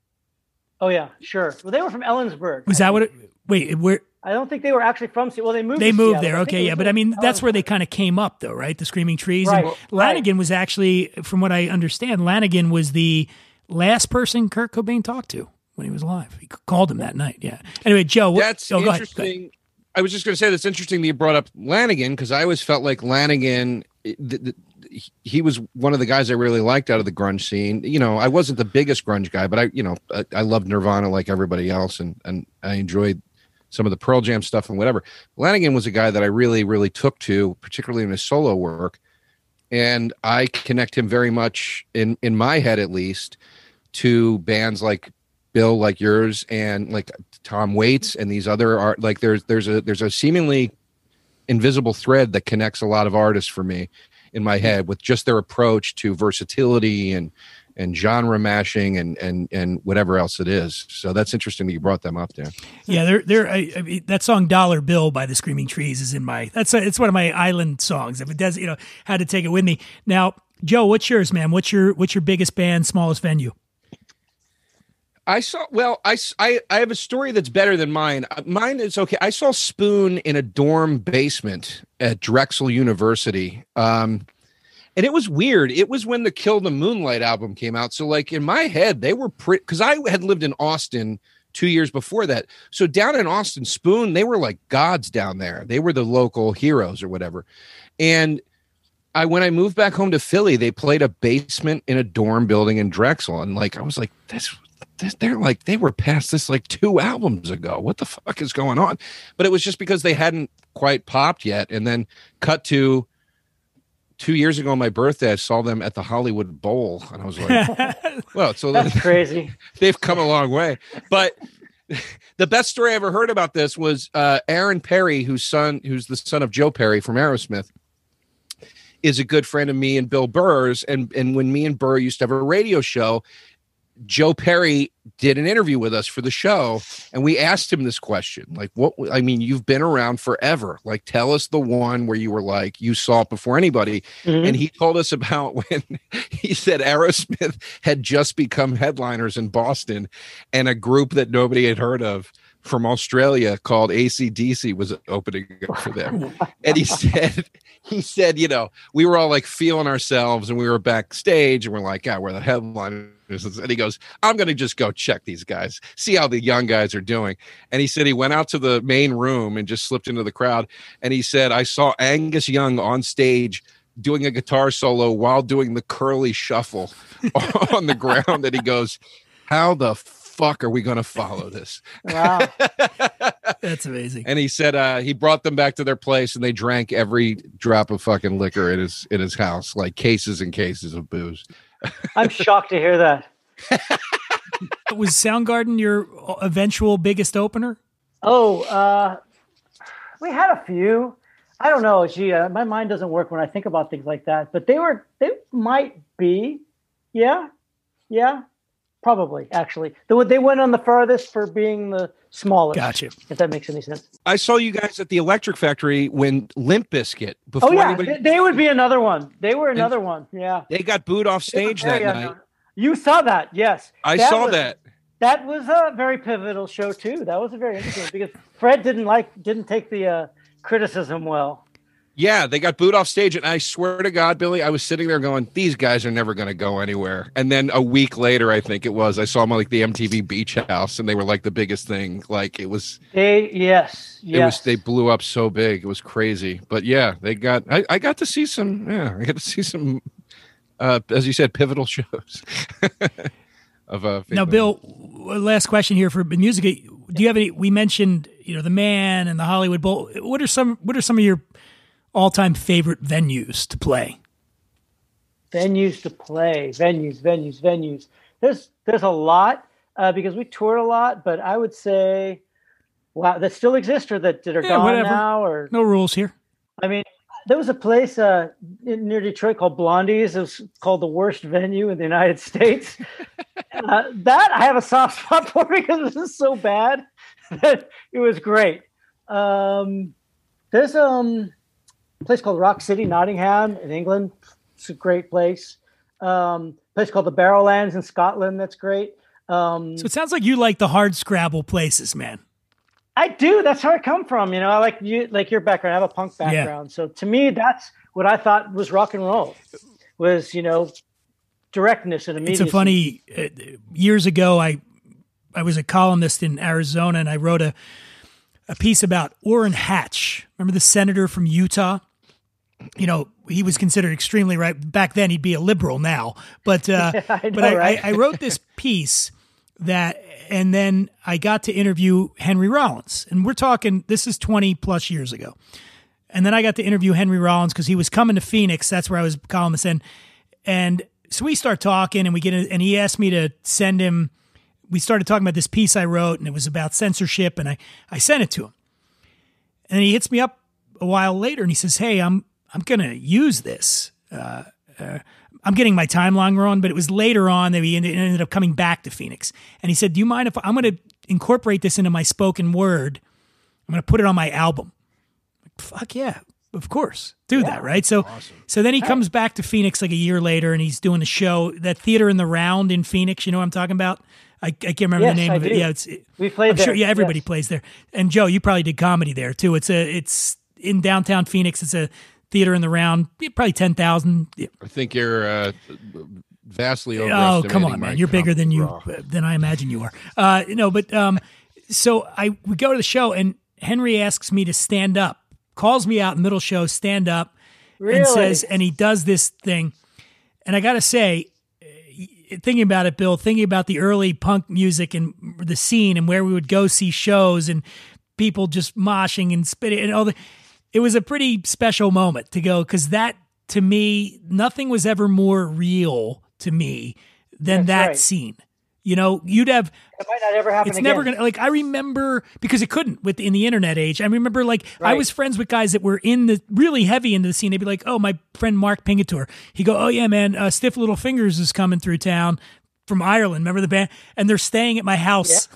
Oh yeah, sure. Well, they were from Ellensburg. Was that what it, wait, where I don't think they were actually from Seattle. Well, they moved. they to moved Seattle. there? I think Okay, it yeah. was But I in mean, that's where they Ellensburg. kind of came up though, right? The Screaming Trees. Right, And right. Lanigan was actually, from what I understand, Lanigan was the last person Kurt Cobain talked to when he was alive. He called him that night, yeah. Anyway, Joe, what, That's oh, go ahead, go ahead. interesting. I was just going to say that's interesting that you brought up Lanigan because I always felt like Lanigan, th- th- he was one of the guys I really liked out of the grunge scene. You know, I wasn't the biggest grunge guy, but I, you know, I, I loved Nirvana like everybody else, and and I enjoyed some of the Pearl Jam stuff and whatever. Lanigan was a guy that I really, really took to, particularly in his solo work, and I connect him very much in in my head at least to bands like Bill, like yours, and like Tom Waits, and these other art. Like there's there's a there's a seemingly invisible thread that connects a lot of artists for me in my head with just their approach to versatility and and genre mashing and and and whatever else it is. So that's interesting that you brought them up there. Yeah, they're they're I, I mean, that song "Dollar Bill" by the Screaming Trees is in my that's a, it's one of my island songs. If it does, you know, had to take it with me. Now, Joe, what's yours, man? What's your what's your biggest band, smallest venue? I saw, well, I, I, I have a story that's better than mine. Uh, Mine is okay. I saw Spoon in a dorm basement at Drexel University. Um, and it was weird. It was when the Kill the Moonlight album came out. So like in my head, they were pretty, cause I had lived in Austin two years before that. So down in Austin, Spoon, they were like gods down there. They were the local heroes or whatever. And I, when I moved back home to Philly, they played a basement in a dorm building in Drexel. And like, I was like, this they're like, they were past this like two albums ago. What the fuck is going on? But it was just because they hadn't quite popped yet. And then cut to two years ago on my birthday, I saw them at the Hollywood Bowl. And I was like, well, so that's crazy. They've come a long way. But the best story I ever heard about this was uh, Aaron Perry, whose son, who's the son of Joe Perry from Aerosmith, is a good friend of me and Bill Burr's. And, and when me and Burr used to have a radio show, Joe Perry did an interview with us for the show, and we asked him this question. Like, what, I mean, you've been around forever. Like, tell us the one where you were like, you saw it before anybody. Mm-hmm. And he told us about when he said Aerosmith had just become headliners in Boston, and a group that nobody had heard of from Australia called A C D C was opening for them. And he said, he said, you know, we were all like feeling ourselves, and we were backstage, and we're like, yeah, we're the headliners. And he goes, I'm going to just go check these guys, see how the young guys are doing. And he said he went out to the main room and just slipped into the crowd. And he said, I saw Angus Young on stage doing a guitar solo while doing the curly shuffle on the ground. And he goes, how the fuck are we going to follow this? Wow. That's amazing. And he said uh, he brought them back to their place, and they drank every drop of fucking liquor in his in his house, like cases and cases of booze. I'm shocked to hear that. Was Soundgarden your eventual biggest opener? Oh, uh, we had a few. I don't know. Gee, uh, my mind doesn't work when I think about things like that. But they were, they might be. Yeah. Yeah. Probably, actually. They, they went on the farthest for being the smallest. Gotcha. If that makes any sense. I saw you guys at the Electric Factory when Limp Bizkit. Before oh, yeah. Anybody... They, they would be another one. They were another and one. Yeah. They got booed off stage that yeah, night. No. You saw that. Yes. I that saw was, that. That was a very pivotal show, too. That was a very interesting because Fred didn't like, didn't take the uh, criticism well. Yeah, they got booed off stage, and I swear to God, Billy, I was sitting there going, these guys are never going to go anywhere. And then a week later, I think it was, I saw them at like the M T V Beach House, and they were like the biggest thing. Like it was, they yes, yes. It was, they blew up so big, it was crazy. But yeah, they got, I, I got to see some, yeah, I got to see some, uh, as you said, pivotal shows. of uh, now, Bill, last question here for music. Do you have any? We mentioned, you know, the Man and the Hollywood Bowl. What are some? What are some of your all-time favorite venues to play? Venues to play, venues, venues, venues. There's there's a lot uh, because we toured a lot, but I would say, wow, that still exist or that, that are yeah, gone whatever. now, or no rules here. I mean, there was a place uh, in, near Detroit called Blondie's. It was called the worst venue in the United States. uh, that I have a soft spot for because it was so bad that it was great. Um, there's um. a place called Rock City, Nottingham in England. It's a great place. Um, a place called the Barrowlands in Scotland. That's great. Um, so it sounds like you like the hard scrabble places, man. I do. That's where I come from. You know, I like you, like your background. I have a punk background. Yeah. So to me, that's what I thought was rock and roll was, you know, directness and immediacy. It's a funny, uh, years ago, I, I was a columnist in Arizona, and I wrote a, a piece about Orrin Hatch. Remember the senator from Utah? You know, he was considered extremely right. Back then, he'd be a liberal now. But uh, yeah, I know, but I, right? I, I wrote this piece that, and then I got to interview Henry Rollins. And we're talking, this is twenty plus years ago. And then I got to interview Henry Rollins because he was coming to Phoenix. That's where I was columnist. And, and so we start talking, and we get in, and he asked me to send him. We started talking about this piece I wrote, and it was about censorship, and I, I sent it to him. And he hits me up a while later, and he says, hey, I'm I'm going to use this. Uh, uh, I'm getting my timeline wrong, but it was later on that he ended, ended up coming back to Phoenix. And he said, do you mind if I'm going to incorporate this into my spoken word? I'm going to put it on my album. Like, fuck yeah, of course. Do yeah, that, right? So awesome. So then he hey. comes back to Phoenix like a year later, and he's doing a show, that Theater in the Round in Phoenix. You know what I'm talking about? I, I can't remember yes, the name I of it. do. Yeah, it's we played I'm there. Sure, yeah, everybody yes. plays there. And Joe, you probably did comedy there too. It's a it's in downtown Phoenix. It's a Theater in the Round, probably ten thousand. Yeah. I think you're uh, vastly over. Oh, come on, man! You're bigger than you raw. than I imagine you are. Uh, you know, but um, so I we go to the show, and Henry asks me to stand up, calls me out in the middle show, stand up, really? and says, and he does this thing, and I got to say, thinking about it, Bill, thinking about the early punk music and the scene and where we would go see shows and people just moshing and spitting and all the, it was a pretty special moment to go. Cause that to me, nothing was ever more real to me than That's that right. scene. You know, you'd have, It might not ever happen it's again. never going to, like, I remember, because it couldn't with in the internet age. I remember, like, I Right. was friends with guys that were in the, really heavy into the scene. They'd be like, oh, my friend Mark Pingator. He'd go, oh, yeah, man, uh, Stiff Little Fingers is coming through town from Ireland. Remember the band? And they're staying at my house.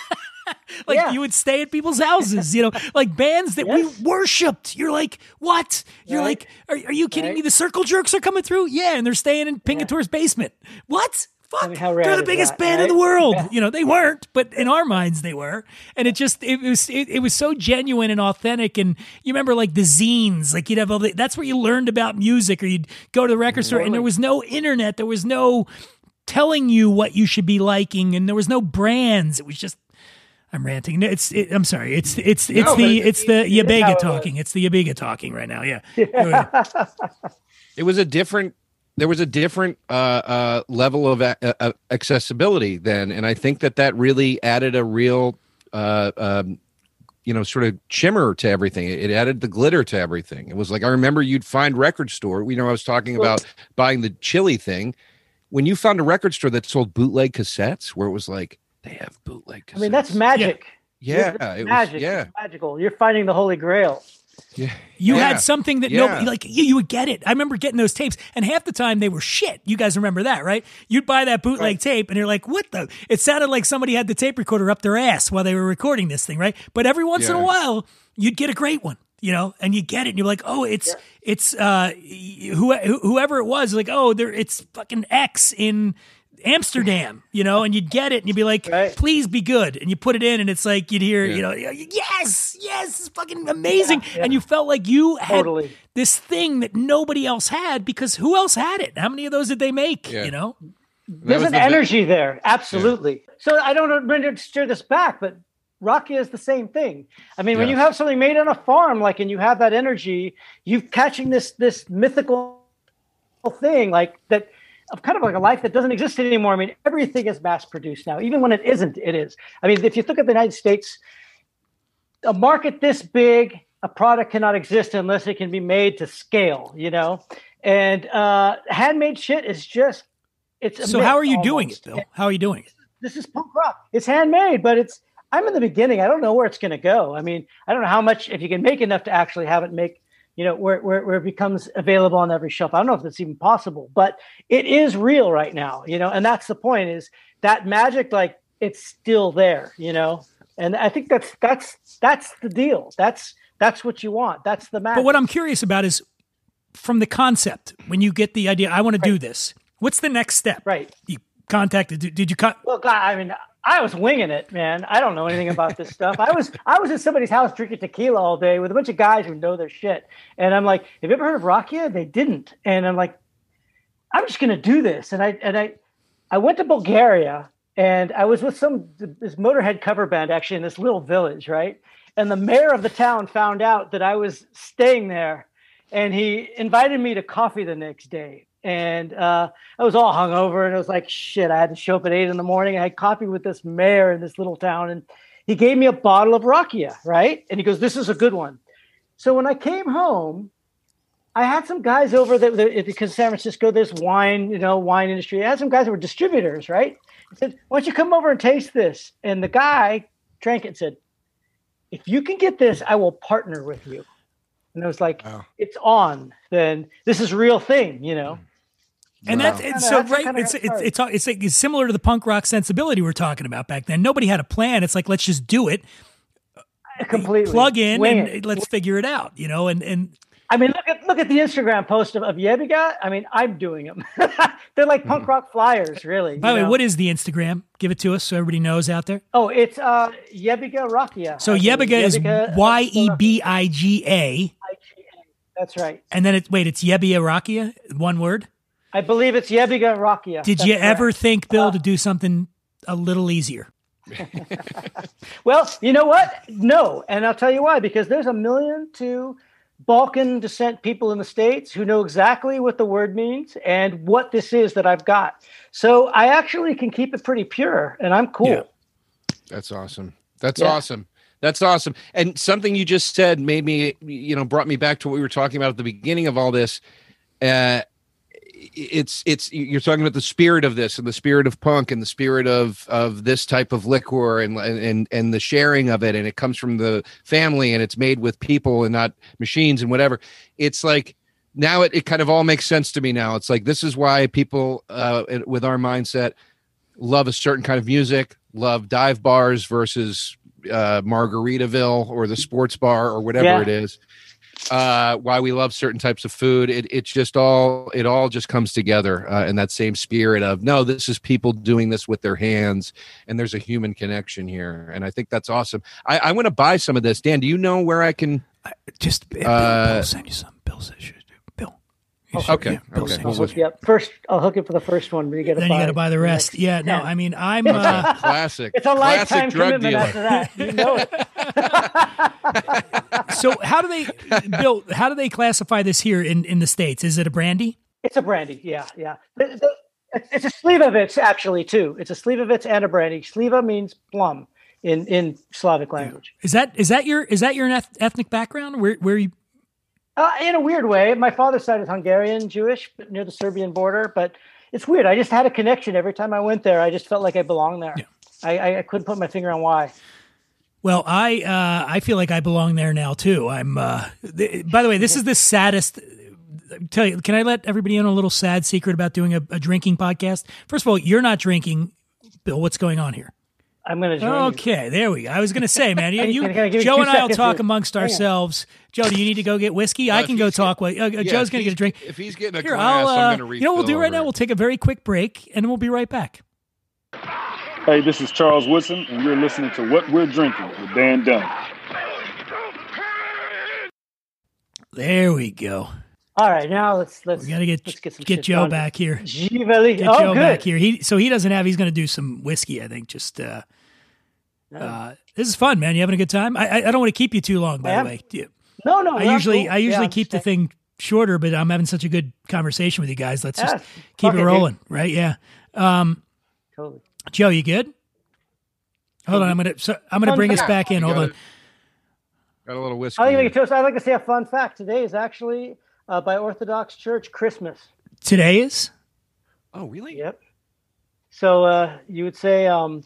Like, Yeah. you would stay at people's houses, you know, like bands that Yes. we worshipped. You're like, what? You're Right. like, are, are you kidding Right. me? The Circle Jerks are coming through? Yeah, and they're staying in Pingator's basement. What? Fuck, I mean, how rad they're the is biggest that, band in right? the world. Yeah. You know, they weren't, but in our minds they were. And it just, it was, it, it was so genuine and authentic. And you remember like the zines, like you'd have all the, that's where you learned about music, or you'd go to the record store and there was no internet. There was no telling you what you should be liking. And there was no brands. It was just, I'm ranting. No, It's, it, I'm sorry. It's, it's, it's No, the, but it's the it is how Yabega it talking. It's the Yabega talking right now. Yeah. Yeah. It was a different. There was a different uh, uh, level of a- uh, accessibility then, and I think that that really added a real, uh, um, you know, sort of shimmer to everything. It added the glitter to everything. It was like I remember you'd find record store. You know, I was talking about buying the Chili thing. When you found a record store that sold bootleg cassettes, where it was like they have bootleg cassettes. I mean, that's magic. yeah, It's it was, magic. yeah, It's magical. You're finding the Holy Grail. yeah. You Yeah. had something that Yeah. nobody, like, you, you would get it. I remember getting those tapes, and half the time they were shit. You guys remember that, right? You'd buy that bootleg Right. tape, and you're like, what the? It sounded like somebody had the tape recorder up their ass while they were recording this thing, right? But every once in a Yeah. while, you'd get a great one, you know, and you get it, and you're like, oh, it's, it's, uh, who, whoever it was, like, oh, there, it's fucking X in Amsterdam, you know, and you'd get it and you'd be like, Right. please be good. And you put it in and it's like, you'd hear, you know, yes, yes, it's fucking amazing. Yeah, yeah. And you felt like you had Totally. this thing that nobody else had, because who else had it? How many of those did they make? Yeah. You know? There's was an the- energy there. Absolutely. So I don't know to steer this back, but Rakia is the same thing. I mean, when Yeah. you have something made on a farm, like, and you have that energy, you catching this, this mythical thing like that, of kind of like a life that doesn't exist anymore. I mean, everything is mass produced now, even when it isn't, it is. I mean, if you look at the United States, a market this big, a product cannot exist unless it can be made to scale, you know? And uh, handmade shit is just, it's a So myth how are you doing almost. it, Bill? How are you doing it? This is punk rock. It's handmade, but it's, I'm in the beginning. I don't know where it's going to go. I mean, I don't know how much, if you can make enough to actually have it make, you know, where, where, where it becomes available on every shelf. I don't know if that's even possible, but it is real right now, you know, and that's the point, is that magic, like, it's still there, you know? And I think that's, that's, that's the deal. That's, that's what you want. That's the magic. But what I'm curious about is from the concept, when you get the idea, I want to do this, what's the next step? Right. You contacted, did, did you cut? Well, God, I mean, I was winging it, man. I don't know anything about this stuff. I was I was in somebody's house drinking tequila all day with a bunch of guys who know their shit. And I'm like, have you ever heard of Rakia? They didn't. And I'm like, I'm just gonna do this. And I and I I went to Bulgaria, and I was with some this Motorhead cover band actually in this little village, right? And the mayor of the town found out that I was staying there, and he invited me to coffee the next day. And uh, I was all hungover, and it was like, shit, I had to show up at eight in the morning. I had coffee with this mayor in this little town, and he gave me a bottle of Rakia, right? And he goes, this is a good one. So when I came home, I had some guys over that, that because San Francisco, there's wine, you know, wine industry. I had some guys that were distributors, right? I said, why don't you come over and taste this? And the guy drank it and said, if you can get this, I will partner with you. And I was like, Wow. it's on, then this is a real thing, you know? And Wow. that's it's Kinda- so that's right. kinda It's how it it's it's it's, like, it's similar to the punk rock sensibility we we're talking about back then. Nobody had a plan. It's like, let's just do it, Completely plug in, Wing and it. let's figure it out. You know, and and I mean, look at look at the Instagram post of, of Yebiga. I mean, I'm doing them. They're like punk rock flyers, really. by the you way, know? what is the Instagram? Give it to us so everybody knows out there. Oh, it's uh Yebiga Rakia. So I think. Yebiga is Yebiga, uh, Y E B I G A, That's right. and then it's wait, it's Yebiga Rakia, one word. I believe it's Yebiga Rakia. Did That's you correct. ever think, Bill, Uh, to do something a little easier? Well, you know what? No, and I'll tell you why. Because there's a million to Balkan descent people in the States who know exactly what the word means and what this is that I've got. So I actually can keep it pretty pure, and I'm cool. Yeah. That's awesome. That's Yeah. awesome. That's awesome. And something you just said made me, you know, brought me back to what we were talking about at the beginning of all this. Uh, it's, it's, you're talking about the spirit of this and the spirit of punk and the spirit of, of this type of liquor and, and, and the sharing of it. And it comes from the family and it's made with people and not machines and whatever. It's like, now it, it kind of all makes sense to me now. It's like, this is why people uh, with our mindset love a certain kind of music, love dive bars versus uh, Margaritaville or the sports bar or whatever Yeah. it is. Uh, why we love certain types of food. It, it's just all, it all just comes together uh, in that same spirit of, no, this is people doing this with their hands and there's a human connection here. And I think that's awesome. I, I want to buy some of this. Dan, do you know where I can? Just Bill, Uh, Bill send you some. Bill says, Bill. You Oh, should- okay, yeah, Bill okay. send you I'll some. hook you up. First, I'll hook it for the first one, but you got to Then buy you got to buy the rest. next Yeah, no, ten. I mean, I'm. Uh, Classic. It's a Classic lifetime drug commitment dealer. after that. You know it. so how do they, Bill? How do they classify this here in, in the States? Is it a brandy? It's a brandy. Yeah, yeah. The- the- It's a Slivovitz, actually, too. It's a Slivovitz and a brandy. Sliva means plum in, in Slavic language. Is that is that your is that your eth- ethnic background? Where where you? Uh, in a weird way. My father's side is Hungarian Jewish, but near the Serbian border. But it's weird. I just had a connection every time I went there. I just felt like I belonged there. Yeah. I, I, I couldn't put my finger on why. Well, I uh, I feel like I belong there now too. I'm. Uh, th- by the way, this is the saddest. Tell you, can I let everybody in on a little sad secret about doing a, a drinking podcast? First of all, you're not drinking, Bill. What's going on here? I'm going to join you. Okay, there we go. I was going to say, man, you, Can- you can I give you Joe two and I will seconds talk to- amongst hang on. ourselves. Joe, do you need to go get whiskey? I if can go he's talk. While, uh, Yeah, Joe's if going to get a he's- drink. If he's getting a Here, glass, I'll. Uh, I'm going to refill. you know what we'll do right now? over We'll it. take a very quick break, and then we'll be right back. Hey, this is Charles Woodson, and you're listening to What We're Drinking with Dan Dunn. There we go. All right, now let's let's We got to get let's get, some get shit Joe done. back here. Givali. Get Oh, Joe good. back here. He so he doesn't have. He's going to do some whiskey. I think. Just uh, uh, this is fun, man. You having a good time? I I, I don't want to keep you too long. By I the am. way, Yeah. No, no. I we're usually cool. I usually Yeah, keep the I'm thing shorter, but I'm having such a good conversation with you guys. Let's just Yeah, keep fuck it it, dude. rolling, right? Yeah. Um, Totally. Joe, you good? Hold on, I'm gonna so I'm gonna Fun bring us fact. back in. You Hold got on. it. Got a little whiskey. I like to here. make a toast. I'd like to say a fun fact. Today is actually uh, by Orthodox Church Christmas. Today is Oh, really? Yep. So uh, you would say um,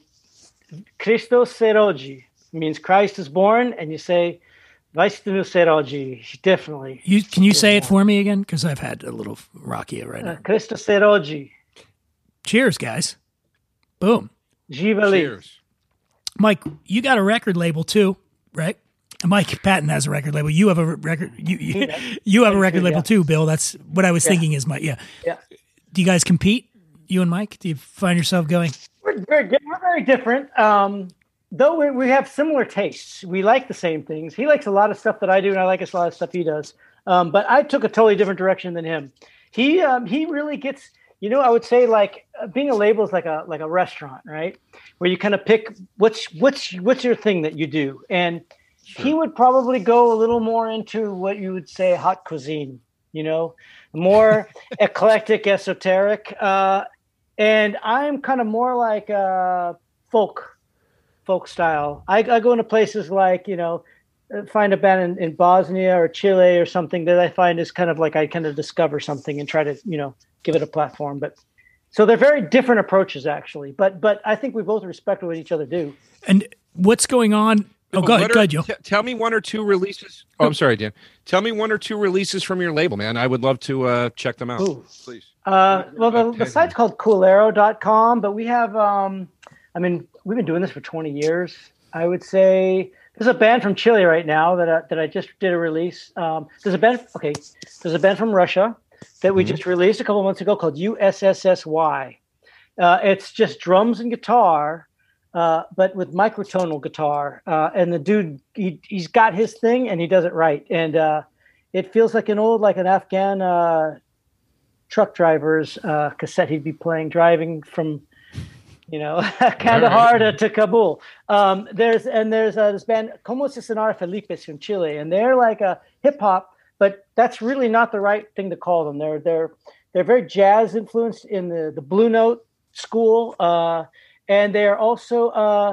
Christos se rodzi means Christ is born, and you say Vaistinu se rodzi. Definitely. you. Can you say it for me again? Because I've had a little rocky right Uh, now. Christos se rodzi. Cheers, guys. Boom. Givali. Cheers. Mike, you got a record label too, right? Mike Patton has a record label. You have a record. You you, you have a record label yeah. too, Bill. That's what I was Yeah. thinking. Is my yeah. Yeah. Do you guys compete? You and Mike? Do you find yourself going? We're very, di- we're very different. Um, though we, we have similar tastes. We like the same things. He likes a lot of stuff that I do, and I like a lot of stuff he does. Um, but I took a totally different direction than him. He um, he really gets, you know, I would say like uh, being a label is like a like a restaurant, right? Where you kind of pick what's what's what's your thing that you do, and he would probably go a little more into what you would say hot cuisine, you know, more eclectic, esoteric. Uh, and I'm kind of more like uh, folk, folk style. I, I go into places like, you know, uh, find a band in, in Bosnia or Chile or something that I find is kind of like I kind of discover something and try to, you know, give it a platform. But so they're very different approaches, actually. But but I think we both respect what each other do. And what's going on? Oh, go ahead, What go are- ahead, Joe. t- tell me one or two releases. Oh, I'm sorry, Dan. Tell me one or two releases from your label, man. I would love to uh, check them out. Ooh. Please. Uh, well, the, Okay. the site's called coolero dot com, but we have, um, I mean, we've been doing this for twenty years. I would say there's a band from Chile right now that I, that I just did a release. Um, there's a band, okay, there's a band from Russia that we just released a couple months ago called U S S S Y. Uh, it's just drums and guitar, uh, but with microtonal guitar. Uh, and the dude, he, he's got his thing and he does it right. And uh, it feels like an old, like an Afghan uh, truck driver's uh, cassette he'd be playing driving from, you know, Kandahar to, to Kabul. Um, there's and there's uh, this band Como Se Sonar Felipe from Chile, and they're like a hip hop, but that's really not the right thing to call them. They're they're they're very jazz influenced in the the Blue Note school, uh, and they are also uh,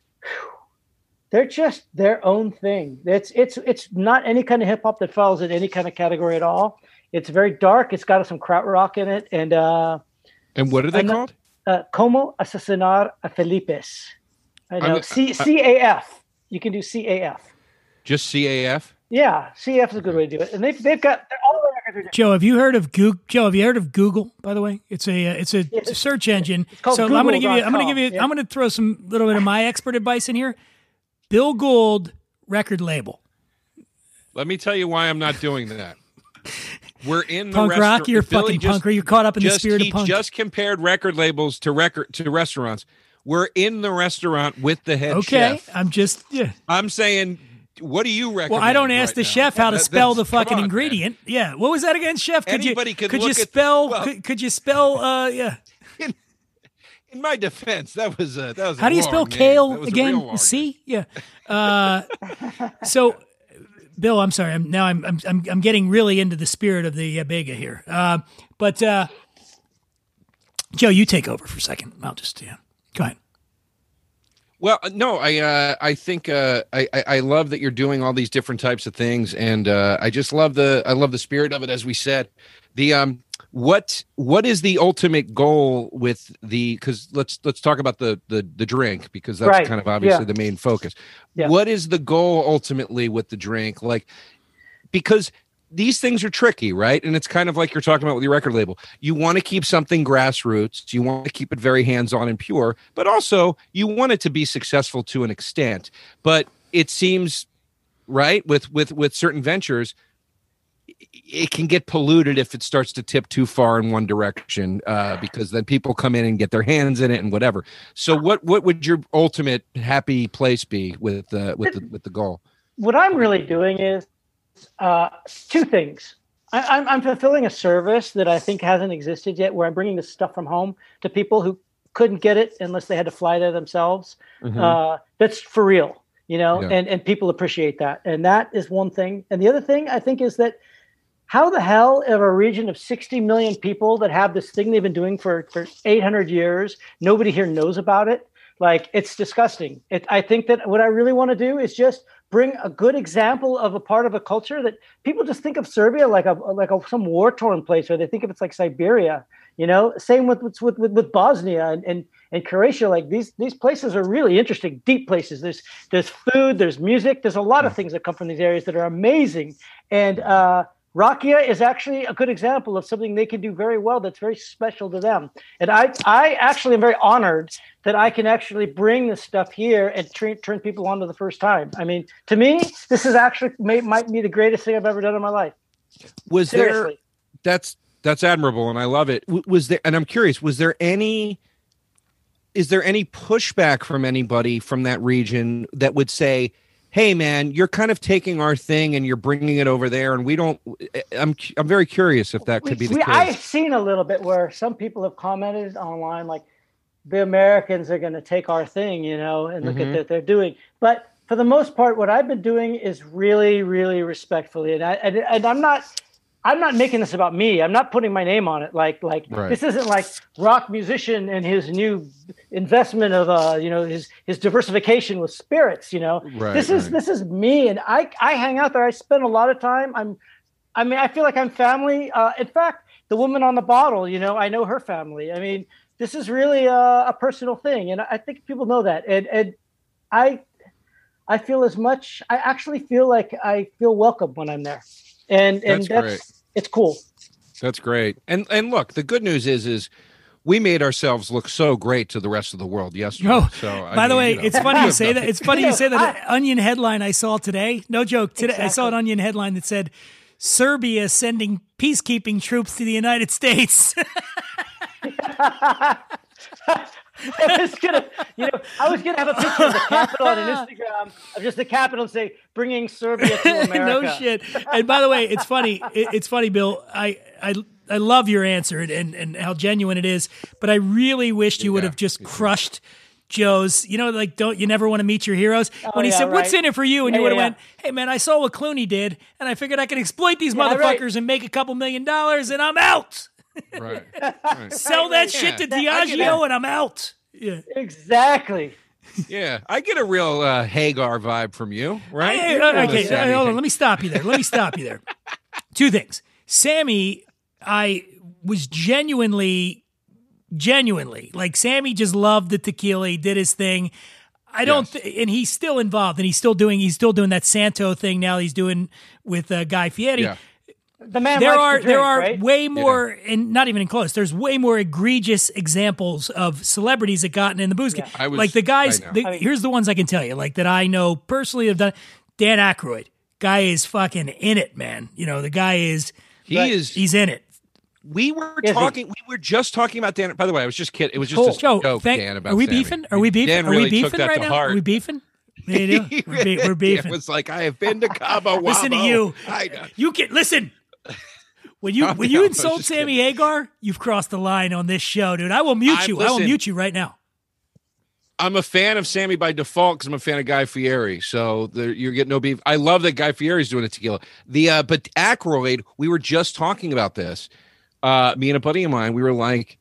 they're just their own thing. It's it's it's not any kind of hip hop that falls in any kind of category at all. It's very dark. It's got some krautrock in it, and uh, and what are they I'm called? Not, uh, Como asesinar a Felipes. I know I'm- C I- C A F. You can do C A F. Just C A F? Yeah, C A F is a good way to do it, and they've they've got all the records are different. Joe, have you heard of Google? Joe, have you heard of Google? By the way, it's a uh, it's a It's- search engine. called so I'm going to give you. I'm going to Google dot com, give you. yeah. I'm going to throw some little bit of my expert advice in here. Bill Gould record label. Let me tell you why I'm not doing that. We're in the Punk rock, restaurant- you're Billy fucking just- punker. You're caught up in the just, spirit he of punk. just compared record labels to record to restaurants. We're in the restaurant with the head okay, chef. I'm just. Yeah. I'm saying, what do you recommend? Well, I don't ask right the now? chef how to That- spell the that's- come fucking on, man. ingredient. Yeah. What was that again, chef? Could Anybody you could could you look at- spell? well- could, could you spell? Uh, yeah. In my defense, that was a that was. a How do you wrong spell name. That kale was a real again? wrong C? Yeah. Uh, so, Bill, I'm sorry. I'm now I'm I'm I'm I'm getting really into the spirit of the uh, Bega here. Uh, but uh, Joe, you take over for a second. I'll just yeah. Go ahead. Well, no, I uh, I think uh, I I I love that you're doing all these different types of things, and uh, I just love the I love the spirit of it. As we said, the um what what is the ultimate goal with the because let's let's talk about the the the drink because that's Right, kind of obviously yeah. the main focus. Yeah. What is the goal ultimately with the drink? Like because these things are tricky, right? And it's kind of like you're talking about with your record label. You want to keep something grassroots. You want to keep it very hands-on and pure, but also you want it to be successful to an extent. But it seems, right, with with with certain ventures, it can get polluted if it starts to tip too far in one direction, uh, because then people come in and get their hands in it and whatever. So, what what would your ultimate happy place be with uh, with the, with the goal? What I'm really doing is uh, two things. I, I'm, I'm fulfilling a service that I think hasn't existed yet, where I'm bringing this stuff from home to people who couldn't get it unless they had to fly there themselves. Mhm. Uh, that's for real, you know, Yeah. and, and people appreciate that. And that is one thing. And the other thing I think is that how the hell of a region of sixty million people that have this thing they've been doing for, for eight hundred years, nobody here knows about it. Like, it's disgusting. It, I think that what I really want to do is just bring a good example of a part of a culture that people just think of Serbia like a like a, some war-torn place, or they think of it's like Siberia. You know, same with with with, with Bosnia and, and and Croatia. Like these these places are really interesting, deep places. There's there's food, there's music, there's a lot of things that come from these areas that are amazing. And uh, Rakia is actually a good example of something they can do very well that's very special to them. And I, I actually am very honored that I can actually bring this stuff here and tra- turn people on to the first time. I mean, to me, this is actually may, might be the greatest thing I've ever done in my life. Was there? Seriously. That's that's admirable, and I love it. W- Was there? And I'm curious. Was there any? Is there any pushback from anybody from that region that would say, hey man, you're kind of taking our thing and you're bringing it over there, and we don't. I'm I'm very curious if that could be the we, case. I've seen a little bit where some people have commented online, like the Americans are going to take our thing, you know, and look Mhm. at what they're doing. But for the most part, what I've been doing is really, really respectfully, and I and, and I'm not. I'm not making this about me. I'm not putting my name on it. Like, like Right. this isn't like rock musician and his new investment of, uh, you know, his his diversification with spirits. You know, Right, this is right. this is me, and I I hang out there. I spend a lot of time. I'm, I mean, I feel like I'm family. Uh, in fact, the woman on the bottle, you know, I know her family. I mean, this is really a, a personal thing, and I think people know that. And and I, I feel as much. I actually feel like I feel welcome when I'm there, and and That's that's. great. It's cool. That's great. And and look, the good news is is we made ourselves look so great to the rest of the world yesterday. Oh, so, I by the mean, way, you know, it's funny you say that. It's funny You you know, say that I- Onion headline I saw today. No joke. Today I saw an Exactly. Onion headline that said Serbia sending peacekeeping troops to the United States. I was gonna, you know, I was gonna have a picture of the Capitol on an Instagram of just the Capitol and say, "Bringing Serbia to America." No shit. And by the way, it's funny. It, it's funny, Bill. I, I I love your answer and, and and how genuine it is. But I really wished you would Yeah, have just crushed Joe's, you know, like, don't you never want to meet your heroes? Oh, when he yeah, said, what's right. in it for you? And Yeah, you would have yeah, went, hey, man, I saw what Clooney did, and I figured I could exploit these Yeah, motherfuckers right. and make a couple million dollars, and I'm out. Right. right. Sell that shit to Yeah, I get Diageo, that. and I'm out. Yeah. Exactly. Yeah, I get a real uh, Hagar vibe from you, right? Hey, You're uh, doing okay, the Sammy uh, hold on. thing. Let me stop you there. Let me stop you there. Two things. Sammy, I was genuinely, genuinely, like Sammy just loved the tequila. He did his thing. I don't, Yes. th- and he's still involved, and he's still doing, he's still doing that Santo thing now. He's doing with uh, Guy Fieri. Yeah. The man There likes are to drink, there are right? way more, and not even in close. There's way more egregious examples of celebrities that gotten in the booze. game. I was- like the guys. I know. The, I mean- here's the ones I can tell you, like that I know personally have done. Dan Aykroyd, guy is fucking in it, man. You know the guy is. He Right. is. He's in it. We were Is he? talking. We were just talking about Dan. By the way, I was just kidding. It was just Cool. a Joe, joke, thank, Dan. About are we Sammy. beefing? Are we beefing? Dan are really we beefing took that right to now? heart. Are we beefing? Yeah, you do. We're, be- we're beefing. It was like I have been to Cabo. Listen to Wabo. you. I know. You can listen. When you Calm when down. you I was insult just Sammy Hagar, you've crossed the line on this show, dude. I will mute I- you. I will listen. mute you right now. I'm a fan of Sammy by default because I'm a fan of Guy Fieri. So there, you're getting no beef. I love that Guy Fieri's doing a tequila. The uh, but Aykroyd, we were just talking about this. Uh, me and a buddy of mine, we were like,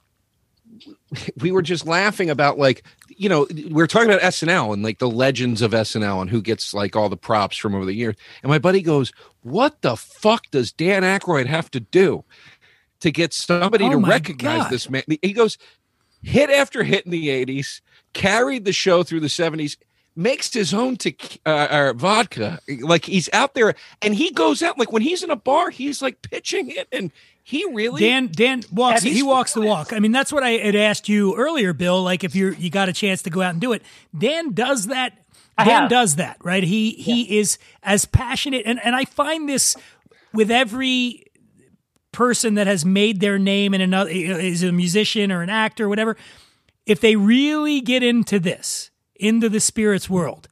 we were just laughing about like, you know, we were talking about S N L and like the legends of S N L and who gets like all the props from over the years. And my buddy goes, "What the fuck does Dan Aykroyd have to do to get somebody Oh to my recognize God. this man?" He goes, hit after hit in the eighties, carried the show through the seventies, makes his own te- uh, uh, vodka. Like he's out there and he goes out like when he's in a bar, he's like pitching it. And he really, Dan Dan walks Yeah, he he's walks the fun. walk. I mean, that's what I had asked you earlier, Bill. Like if you're you got a chance to go out and do it. Dan does that. I Dan have. does that, right? He he is as passionate and, and I find this with every person that has made their name in another is a musician or an actor or whatever. If they really get into this, into the spirits world,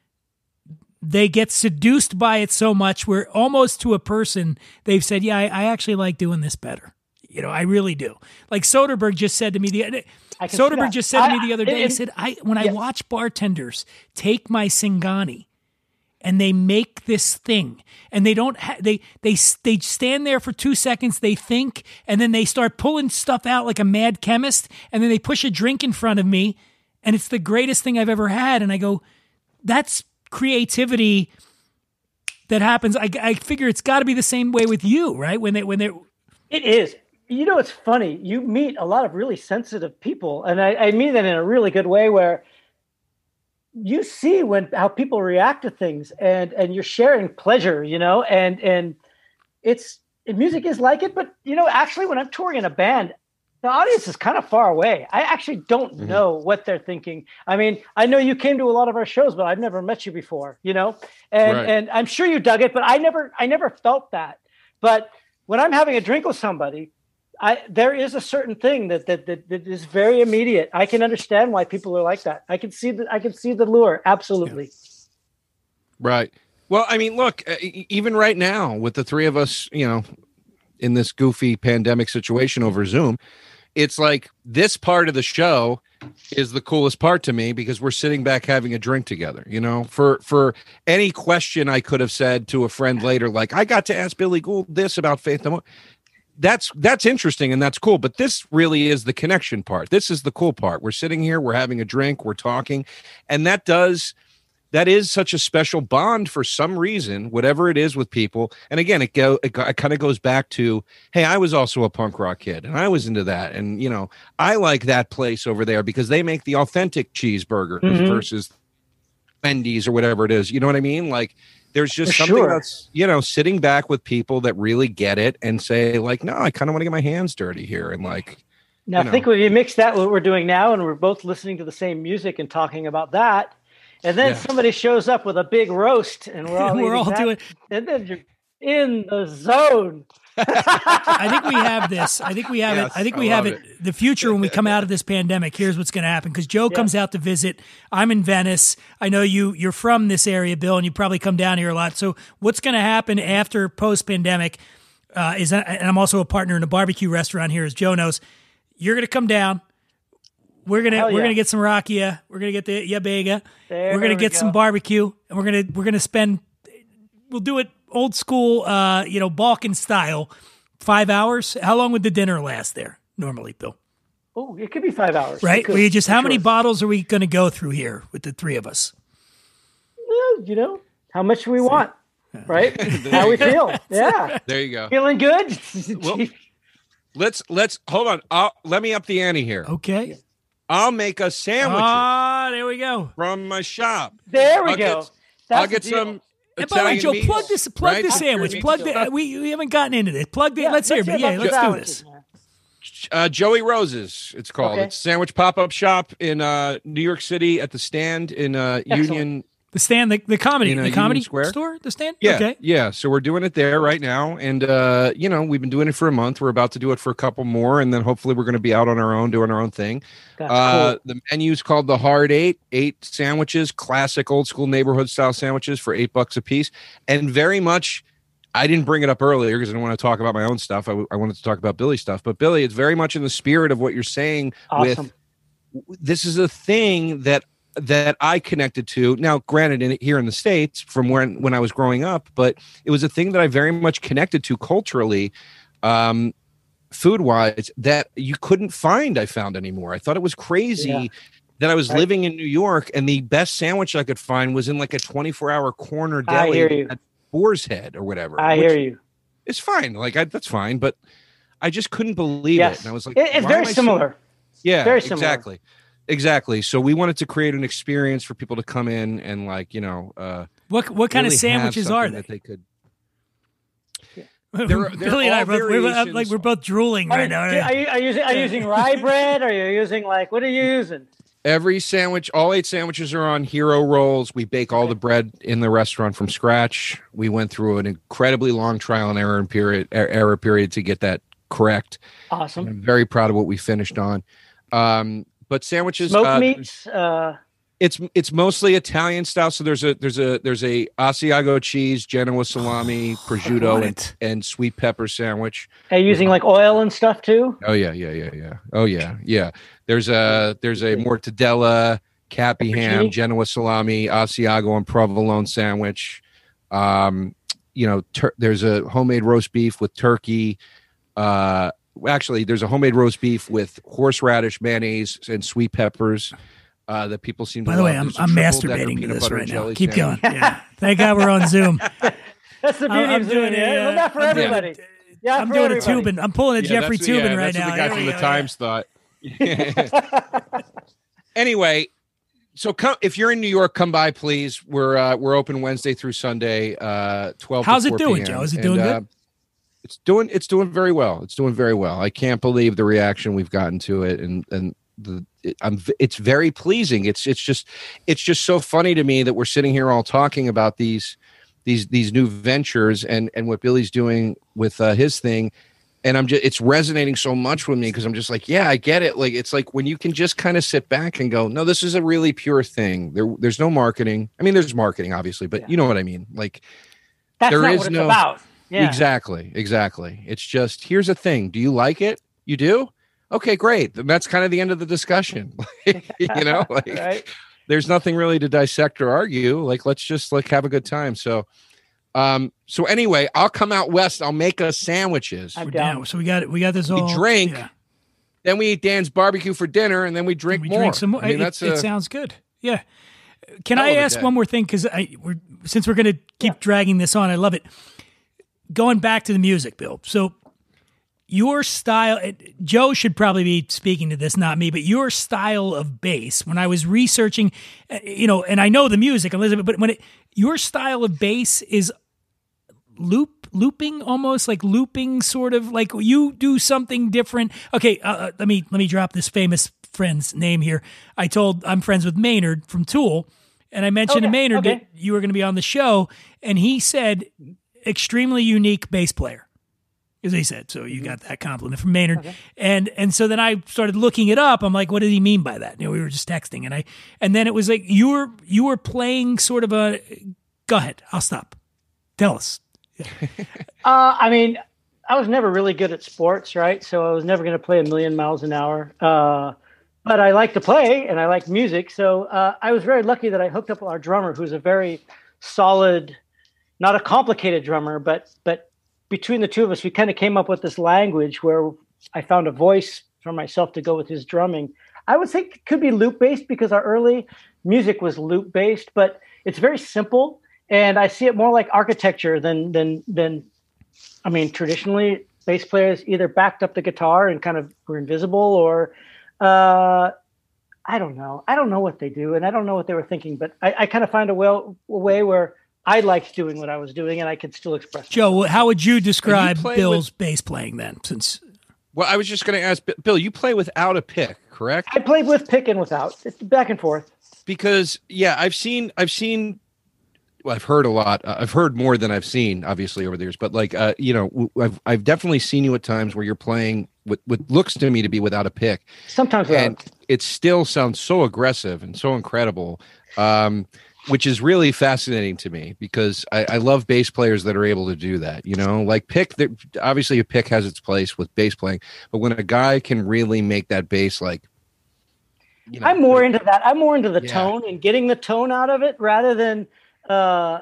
they get seduced by it so much where almost to a person they've said, yeah, I, I actually like doing this better. You know, I really do. Like Soderbergh just said to me the I can see Soderbergh that. just said to I- me the other it- day, he it- said, I when I Yes. watch bartenders take my Singani and they make this thing and they don't ha- they they they stand there for two seconds, they think, and then they start pulling stuff out like a mad chemist, and then they push a drink in front of me and it's the greatest thing I've ever had, and I go, that's creativity that happens. I, I figure it's got to be the same way with you, right? When they when they It is. You know, it's funny. You meet a lot of really sensitive people, and I, I mean that in a really good way, where you see when how people react to things, and and you're sharing pleasure, you know, and and it's and music is like it. But you know, actually, when I'm touring in a band, the audience is kind of far away. I actually don't Mhm. know what they're thinking. I mean, I know you came to a lot of our shows, but I've never met you before, you know, and Right. and I'm sure you dug it, but I never I never felt that. But when I'm having a drink with somebody, I there is a certain thing that, that that that is very immediate. I can understand why people are like that. I can see the I can see the lure. Absolutely. right. Well, I mean, look, uh, e- even right now with the three of us, you know, in this goofy pandemic situation over Zoom, it's like this part of the show is the coolest part to me because we're sitting back having a drink together. You know, for for any question I could have said to a friend later, like I got to ask Billy Gould this about Faith No More. That's that's interesting and that's cool, but this really is the connection part. This is the cool part. We're sitting here, we're having a drink, we're talking, and that does that is such a special bond for some reason, whatever it is with people. And again, it go it, it kind of goes back to, hey, I was also a punk rock kid, and I was into that, and you know, I like that place over there because they make the authentic cheeseburger Mhm. versus Wendy's or whatever it is. You know what I mean? Like. There's just For something sure. that's, you know, sitting back with people that really get it and say, like, no, I kind of want to get my hands dirty here. And like, Now you know. think if you mix that with what we're doing now, and we're both listening to the same music and talking about that, and then Yeah. somebody shows up with a big roast, and we're all We're eating all that, doing- and then you're in the zone. I think we have this. I think we have Yes, it. I think I we have love it. The future when we come out of this pandemic, here's what's going to happen. Because Joe Yeah. comes out to visit. I'm in Venice. I know you. You're from this area, Bill, and you probably come down here a lot. So what's going to happen after post pandemic uh, is, and I'm also a partner in a barbecue restaurant here, as Joe knows. You're going to come down. we're gonna Hell we're yeah. gonna get some rakia. We're gonna get the yabega. There we're gonna we get go. some barbecue, and we're gonna we're gonna spend. We'll do it old school, uh, you know, Balkan style. Five hours. How long would the dinner last there normally, Bill? Oh, it could be five hours. Right? It could, We just for how many sure. bottles are we going to go through here with the three of us? Well, you know, how much do we want? Right? How we feel. Yeah. There you go. Feeling good? Well, let's let's hold on. I'll, let me up the ante here. Okay. I'll make us sandwiches Ah, there we go. from my shop. there we I'll go. Get, That's I'll get the deal. some. And by the way, Italian Joe, meats, plug this, plug right? the sandwich. Meats Plug stuff. the. We, we haven't gotten into this. Plug the. Yeah, let's hear. But yeah, about let's the do sandwiches, this. man. Uh, Joey Rose's, it's called. Okay. It's a sandwich pop-up shop in uh, New York City at the Stand in uh, Excellent. Union. The stand, the, the comedy, In, uh, the comedy Union Square? store, the stand. Yeah, Okay. yeah. So we're doing it there right now, and uh, you know we've been doing it for a month. We're about to do it for a couple more, and then hopefully we're going to be out on our own doing our own thing. That's Uh, cool. The menu's called the Hard Eight, eight sandwiches, classic old school neighborhood style sandwiches for eight bucks a piece, and very much. I didn't bring it up earlier because I didn't want to talk about my own stuff. I, w- I wanted to talk about Billy's stuff, but Billy, it's very much in the spirit of what you're saying. Awesome. With this is a thing that that I connected to. Now, granted, in here in the States, from when when I was growing up, but it was a thing that I very much connected to culturally. Um, food wise that you couldn't find I found anymore. I thought it was crazy Yeah. that I was Right. living in New York and the best sandwich I could find was in like a twenty-four hour corner I deli hear you. at Boar's Head or whatever. I which hear you. is fine. Like I, that's fine, but I just couldn't believe Yes. it. And I was like, It- it's why very am I so- similar. yeah, Very similar. exactly. Exactly. So we wanted to create an experience for people to come in and like, you know, uh What what kind of really have sandwiches are something they? that they could They're, They're- they're Billy and I, all we're, we're, variations. like we're both drooling Are, right you, now. are, you, are, you using, are you using rye bread? Are you using like, what are you using? Every sandwich, all eight sandwiches are on hero rolls. We bake all the bread in the restaurant from scratch. We went through an incredibly long trial and error period, er- error period to get that correct. Awesome. I'm very proud of what we finished on. Um, but sandwiches, Smoked uh, meats. Uh, it's it's mostly Italian style. So there's a there's a there's a Asiago cheese, Genoa salami, prosciutto, want and, it. and sweet pepper sandwich. are you using like oil and stuff too? Oh yeah, yeah, yeah, yeah. Oh yeah, yeah. There's a there's a mortadella, cappy ham, Pepperoncini? Genoa salami, Asiago and provolone sandwich. Um, you know, tur- there's a homemade roast beef with turkey. Uh, actually, there's a homemade roast beef with horseradish, mayonnaise, and sweet peppers. Uh, that people seem to By the way, love. I'm, There's a I'm triple-decker masturbating to peanut this butter right now. jelly Keep sandwich. going. Yeah. Thank God we're on Zoom. That's the beauty I'm of doing doing it, it. yeah. Well, not for I'm doing everybody. Yeah, I'm for doing a everybody. Tubin. I'm pulling a Yeah, Jeffrey that's what- Tubin yeah, right that's now. what the guy There from we the go, Times thought. Anyway, so come if you're in New York, come by, please. We're uh, we're open Wednesday through Sunday, uh, twelve. How's to it four doing, p m. Joe? Is it And, doing uh, good? It's doing it's doing very well. It's doing very well. I can't believe the reaction we've gotten to it, and and the it, I'm it's very pleasing. It's it's just it's just so funny to me that we're sitting here all talking about these these these new ventures and and what Billy's doing with uh, his thing. And I'm just, it's resonating so much with me because I'm just like, yeah, I get it. Like, it's like when you can just kind of sit back and go, no, this is a really pure thing. There, there's no marketing. I mean, there's marketing, obviously, but Yeah. you know what I mean? Like, That's there not is what it's no- about. Yeah. exactly, exactly. It's just, here's a thing. Do you like it? You do? Okay, great. Then that's kind of the end of the discussion. you know, like, Right. there's nothing really to dissect or argue. Like, let's just like have a good time. So, um, so anyway, I'll come out west. I'll make us sandwiches. I'm We're down. down. So we got we got this all. drink. Yeah. Then we eat Dan's barbecue for dinner, and then we drink we more. drink some more. I mean, it, that's it a, sounds good. Yeah. Can hell I of a ask day. one more thing? Because I we're since we're going to keep dragging this on, I love it. Going back to the music, Bill. So your style, it- Joe should probably be speaking to this, not me, but your style of bass. When I was researching, uh, you know, and I know the music, Elizabeth, but when it, your style of bass is loop looping almost like looping sort of like you do something different. Okay, uh, uh, let me let me drop this famous friend's name here. I told I'm friends with Maynard from Tool, and I mentioned to Okay, Maynard okay. that you were going to be on the show, and he said extremely unique bass player. As he said, so you got that compliment from Maynard, Okay. and and so then I started looking it up. I'm like, what did he mean by that? You know, we were just texting, and I and then it was like you were you were playing sort of a. Go ahead, I'll stop. Tell us. Uh, I mean, I was never really good at sports, right? So I was never going to play a million miles an hour. Uh, but I like to play and I like music. So uh, I was very lucky that I hooked up with our drummer, who's a very solid, not a complicated drummer, but but between the two of us, we kind of came up with this language where I found a voice for myself to go with his drumming. I would think it could be loop based because our early music was loop based, but it's very simple. And I see it more like architecture than than than. I mean, traditionally, bass players either backed up the guitar and kind of were invisible, or uh, I don't know. I don't know what they do, and I don't know what they were thinking. But I, I kind of find a, well, a way where I liked doing what I was doing, and I could still express. Joe, myself. How would you describe you Bill's with, bass playing then? Since well, I was just going to ask Bill. You play without a pick, correct? I played with pick and without. It's back and forth. Because yeah, I've seen I've seen. Well, I've heard a lot. Uh, I've heard more than I've seen, obviously, over the years. But like, uh, you know, I've I've definitely seen you at times where you're playing what what looks to me to be without a pick. Sometimes, and without. It still sounds so aggressive and so incredible, um, which is really fascinating to me because I, I love bass players that are able to do that. You know, like pick. Obviously, a pick has its place with bass playing, but when a guy can really make that bass like. You know, I'm more into that. I'm more into the yeah. tone and getting the tone out of it rather than. Uh,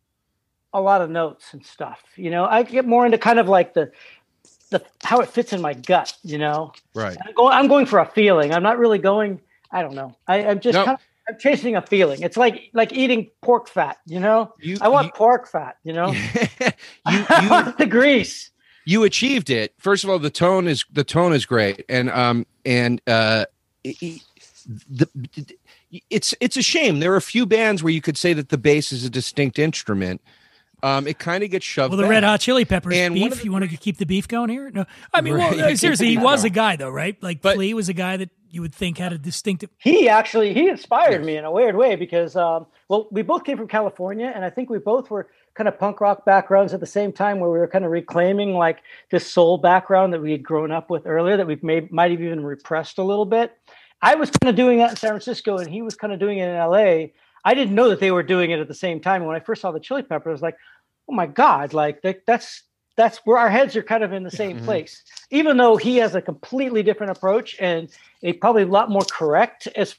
a lot of notes and stuff, you know. I get more into kind of like the, the how it fits in my gut, you know. Right. I'm going, I'm going for a feeling. I'm not really going. I don't know. I, I'm just no. kind of, I'm chasing a feeling. It's like like eating pork fat, you know. You, I want you, pork fat, you know. you, I you want the grease. You achieved it. First of all, the tone is the tone is great, and um and uh, it, the. It's it's a shame. There are a few bands where you could say that the bass is a distinct instrument. Um, it kind of gets shoved. Well, the back. Red Hot Chili Peppers and beef. the, you want to keep the beef going here? No, I mean, right. well, seriously, he was a guy though, right? Like but, Flea was a guy that you would think had a distinctive. He actually he inspired yes. me in a weird way because um, well, we both came from California, and I think we both were kind of punk rock backgrounds at the same time, where we were kind of reclaiming like this soul background that we had grown up with earlier that we've made might have even repressed a little bit. I was kind of doing that in San Francisco, and he was kind of doing it in L A. I didn't know that they were doing it at the same time. And when I first saw the Chili Peppers, I was like, "Oh my God!" Like that, that's that's where our heads are kind of in the same mm-hmm. place. Even though he has a completely different approach and a probably a lot more correct as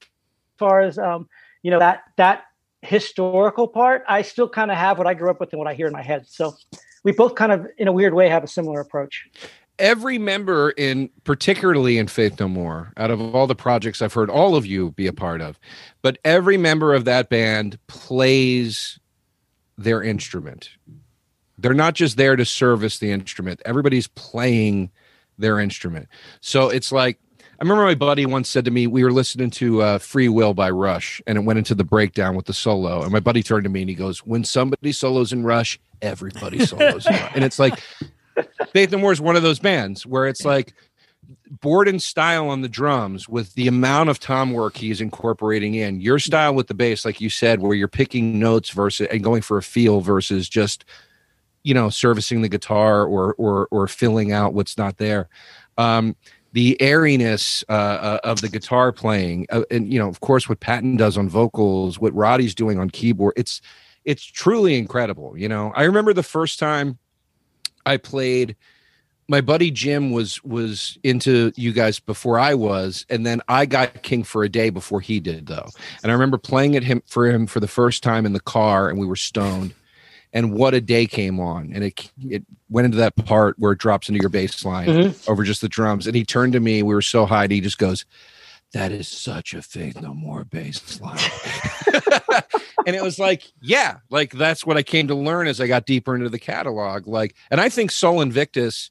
far as um, you know that that historical part, I still kind of have what I grew up with and what I hear in my head. So we both kind of, in a weird way, have a similar approach. Every member in, particularly in Faith No More, out of all the projects I've heard all of you be a part of, but every member of that band plays their instrument. They're not just there to service the instrument. Everybody's playing their instrument. So it's like, I remember my buddy once said to me, we were listening to uh, Free Will by Rush, and it went into the breakdown with the solo. And my buddy turned to me and he goes, when somebody solos in Rush, everybody solos in Rush. And it's like, Faith No More is one of those bands where it's like Borden style on the drums with the amount of tom work he's incorporating in, your style with the bass, like you said, where you're picking notes versus and going for a feel versus just, you know, servicing the guitar or or or filling out what's not there. Um, the airiness uh, uh, of the guitar playing, uh, and you know, of course, what Patton does on vocals, what Roddy's doing on keyboard, it's it's truly incredible. You know, I remember the first time I played, my buddy Jim was was into you guys before I was, and then I got King for a Day before he did, though. And I remember playing it him for him for the first time in the car, and we were stoned. And What a Day came on, and it it went into that part where it drops into your bass line mm-hmm. over just the drums. And he turned to me, we were so high, and he just goes, "That is such a Faith No More bass line." And it was like, yeah, like that's what I came to learn as I got deeper into the catalog. Like, and I think Sol Invictus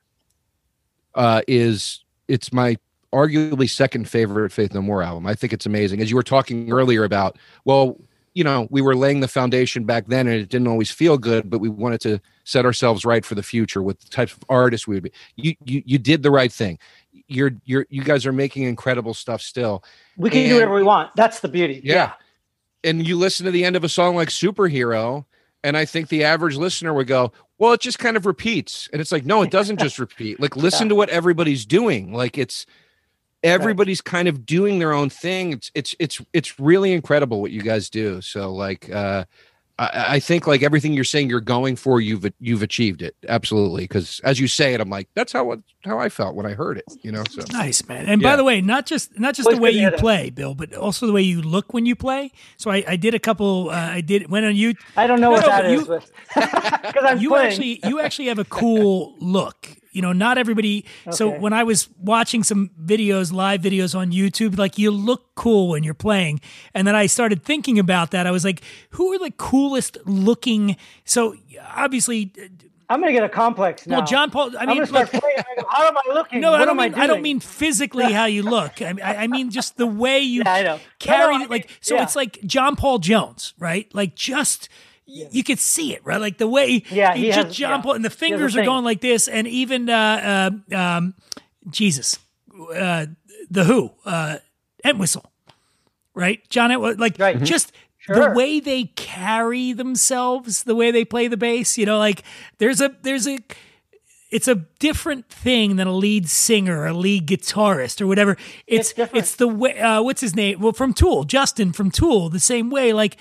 uh, is it's my arguably second favorite Faith No More album. I think it's amazing. As you were talking earlier about, well, you know, we were laying the foundation back then and it didn't always feel good, but we wanted to set ourselves right for the future with the types of artists we would be. You, you, you did the right thing. You're, you're, you guys are making incredible stuff still. We can and, do whatever we want. That's the beauty. Yeah. yeah. And you listen to the end of a song like Superhero, and I think the average listener would go, well, it just kind of repeats. And it's like, no, it doesn't just repeat. Like, listen yeah. to what everybody's doing. Like, it's, everybody's right. kind of doing their own thing. It's, it's, it's, it's really incredible what you guys do. So like, uh, I, I think like everything you're saying you're going for, you've you've achieved it. Absolutely. Because as you say it, I'm like, that's how how I felt when I heard it, you know. So nice, man. And yeah. by the way, not just not just Always the way good to you hear play, Bill, but also the way you look when you play. So I, I did a couple uh, I did went on you I don't know no, what no, that but is, you, because I'm you playing. actually you actually have a cool look. You know, not everybody. So Okay. when I was watching some videos, live videos on YouTube, like you look cool when you're playing. And then I started thinking about that. I was like, who are the coolest looking? So obviously, I'm gonna get a complex now. well, John Paul, I I'm mean, gonna start look, playing. I go, how am I looking? no, what I don't am mean, I, I, don't doing? mean physically how you look. I, I I mean, just the way you Yeah, I know. No, carry, no, I like, mean, so yeah. it's like John Paul Jones, right? Like just, y you could see it, right? Like the way, Yeah, you he just has- John yeah. Paul, and the He has a fingers are thing. going like this, and even, uh, uh um, Jesus, uh, the Who, uh, Entwistle, right? John, Entwistle, like Right. Mhm. just the Sure. way they carry themselves, the way they play the bass, you know, like there's a, there's a, it's a different thing than a lead singer or a lead guitarist or whatever. It's It's different. it's the way. Uh, what's his name? Well, from Tool, Justin from Tool. The same way, like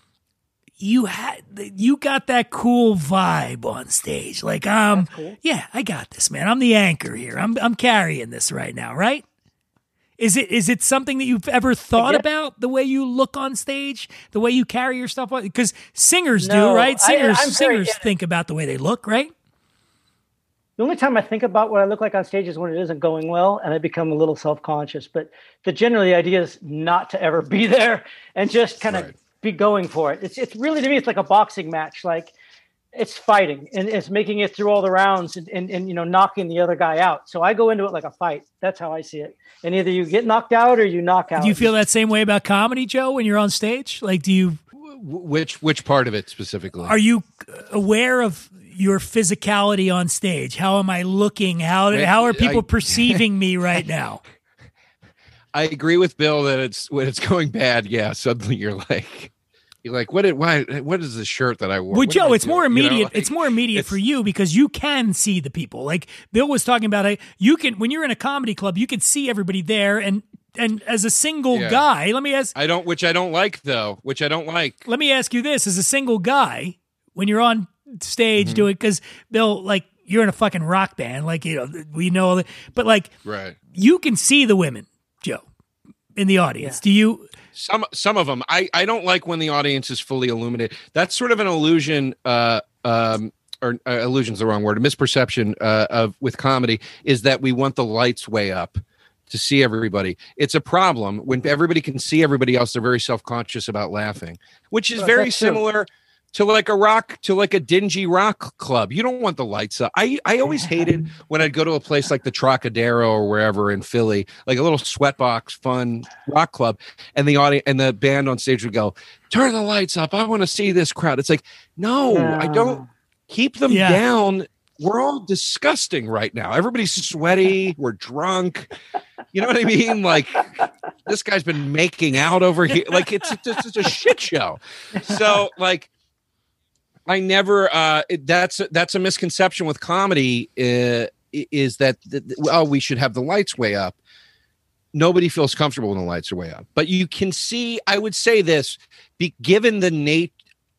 you had, you got that cool vibe on stage. Like, um, cool. yeah, I got this, man. I'm the anchor here. I'm I'm carrying this right now, right? Is it is it something that you've ever thought guess- about, the way you look on stage, the way you carry your stuff? Because singers do, No, right? I- Singers I'm very- singers yeah. think about the way they look, right? The only time I think about what I look like on stage is when it isn't going well, and I become a little self-conscious. But the generally idea is not to ever be there and just kind of Right. be going for it. It's it's really, to me, it's like a boxing match. Like it's fighting and it's making it through all the rounds and, and and you know knocking the other guy out. So I go into it like a fight. That's how I see it. And either you get knocked out or you knock out. Do you feel that same way about comedy, Joe, when you're on stage? Like, do you Wh- which which part of it specifically? are you aware of your physicality on stage? How am I looking? How Wait, how are people I- perceiving me right now? I agree with Bill that it's when it's going bad. Yeah, suddenly you're like, you're like, what? Did, why? What is the shirt that I wore? Well, What did Joe, I it's do? more You know, immediate. like, it's more immediate it's- for you because you can see the people. Like Bill was talking about, it. You can when you're in a comedy club, you can see everybody there, and and as a single Yeah. guy, let me ask. I don't, which I don't like though. Which I don't like. Let me ask you this: as a single guy, when you're on stage Mm-hmm. doing, because Bill, like you're in a fucking rock band, like you know we know, that, but like Right. you can see the women, Joe, in the audience. Do you? Some some of them. I I don't like when the audience is fully illuminated. That's sort of an illusion. Uh, um, or uh, illusion's the wrong word. A misperception uh, of with comedy is that we want the lights way up to see everybody. It's a problem when everybody can see everybody else. They're very self conscious about laughing, which is Well, very that's true. similar to like a rock to like a dingy rock club. You don't want the lights up. I I always hated when I'd go to a place like the Trocadero or wherever in Philly, like a little sweatbox fun rock club, and the audience and the band on stage would go, "Turn the lights up. I want to see this crowd." It's like, no, I don't. Keep them Yeah. down. We're all disgusting right now. Everybody's sweaty. We're drunk. You know what I mean? Like this guy's been making out over here. Like it's just it's a shit show. So like. I never. Uh, it- that's that's a misconception with comedy. Uh, is that th- th- oh we should have the lights way up. Nobody feels comfortable when the lights are way up. But you can see. I would say this: be given the nat-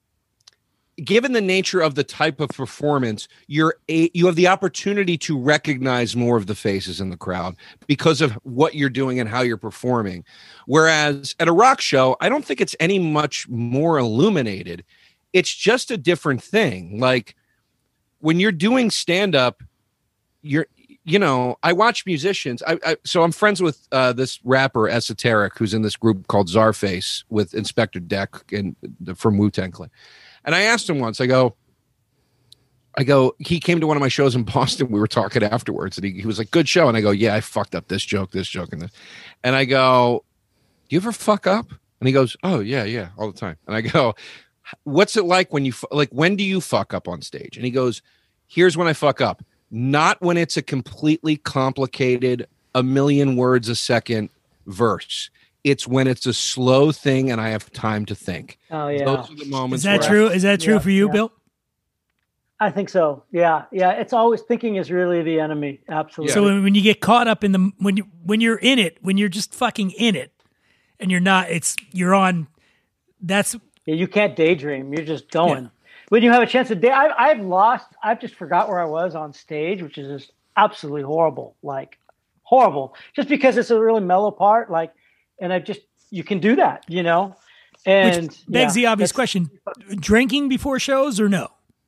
given the nature of the type of performance, you're a, you have the opportunity to recognize more of the faces in the crowd because of what you're doing and how you're performing. Whereas at a rock show, I don't think it's any much more illuminated. It's just a different thing. Like when you're doing stand up, you're, you know, I watch musicians. I, I so I'm friends with uh, this rapper Esoteric, who's in this group called Czarface with Inspector Deck and the, from Wu-Tang Clan. And I asked him once, I go, I go, he came to one of my shows in Boston. We were talking afterwards and he, he was like, good show. And I go, yeah, I fucked up this joke, this joke, and this. And I go, do you ever fuck up? And he goes, oh yeah, yeah, all the time. And I go, what's it like when you, like, when do you fuck up on stage? And he goes, here's when I fuck up. Not when it's a completely complicated, a million words a second verse. It's when it's a slow thing and I have time to think. Oh yeah. Those are the moments. Is that where I- true? Is that true Yeah, for you, yeah. Bill? I think so. Yeah, yeah. It's always thinking is really the enemy. Absolutely. So when, when you get caught up in the when you when you're in it, when you're just fucking in it, and you're not, it's you're on. That's Yeah, you can't daydream. You're just going. Yeah. When you have a chance to day, I've, I've lost. I've just forgot where I was on stage, which is just absolutely horrible. Like horrible, just because it's a really mellow part. Like, and I just you can do that, you know. And Which begs yeah, the obvious question: drinking before shows or no?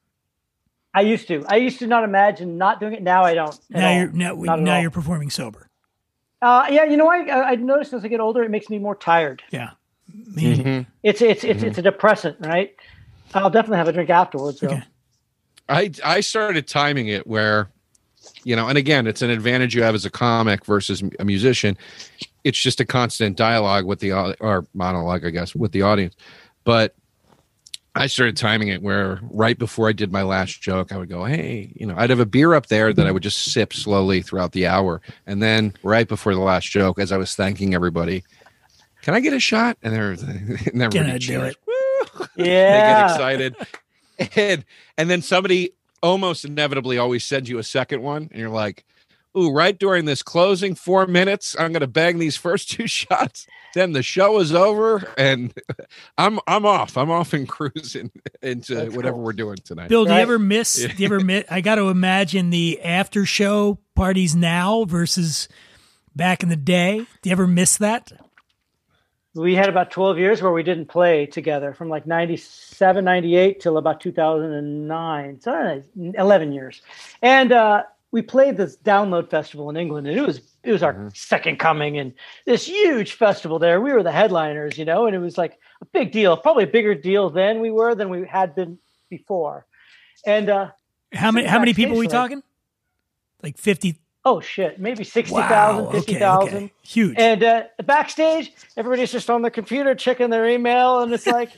I used to. I used to not imagine not doing it. Now I don't. Now all. you're now, Not at now all. you're performing sober. Uh, yeah, you know, I I noticed as I get older, it makes me more tired. Yeah, me. Mm-hmm. It's it's it's it's a depressant, right? I'll definitely have a drink afterwards. Though. Okay. I I started timing it where, you know, and again, it's an advantage you have as a comic versus a musician. It's just a constant dialogue with the or monologue, I guess, with the audience. But I started timing it where right before I did my last joke, I would go, hey, you know, I'd have a beer up there that I would just sip slowly throughout the hour. And then right before the last joke, as I was thanking everybody, can I get a shot? And everything. And everybody Gonna do cheers. it. Woo! Yeah. They get excited. And, and then somebody almost inevitably always sends you a second one. And you're like, ooh, right during this closing four minutes, I'm going to bang these first two shots. Then the show is over, and I'm I'm off. I'm off and cruising into That's whatever cool. we're doing tonight. Bill, do you Right. ever miss? Do you ever miss? I got to imagine the after show parties now versus back in the day. Do you ever miss that? We had about twelve years where we didn't play together from like ninety-seven, ninety-eight till about two thousand nine. So uh, eleven years. And uh, we played this Download Festival in England, and it was it was our Mm-hmm. second coming, and this huge festival there. We were the headliners, you know, and it was like a big deal, probably a bigger deal than we were than we had been before. And uh, How many? How many people are we backstage, like- talking? Like fifty. oh shit, maybe sixty Wow. thousand, Okay. fifty thousand. Okay. Huge. And uh, backstage, everybody's just on their computer checking their email, and it's like,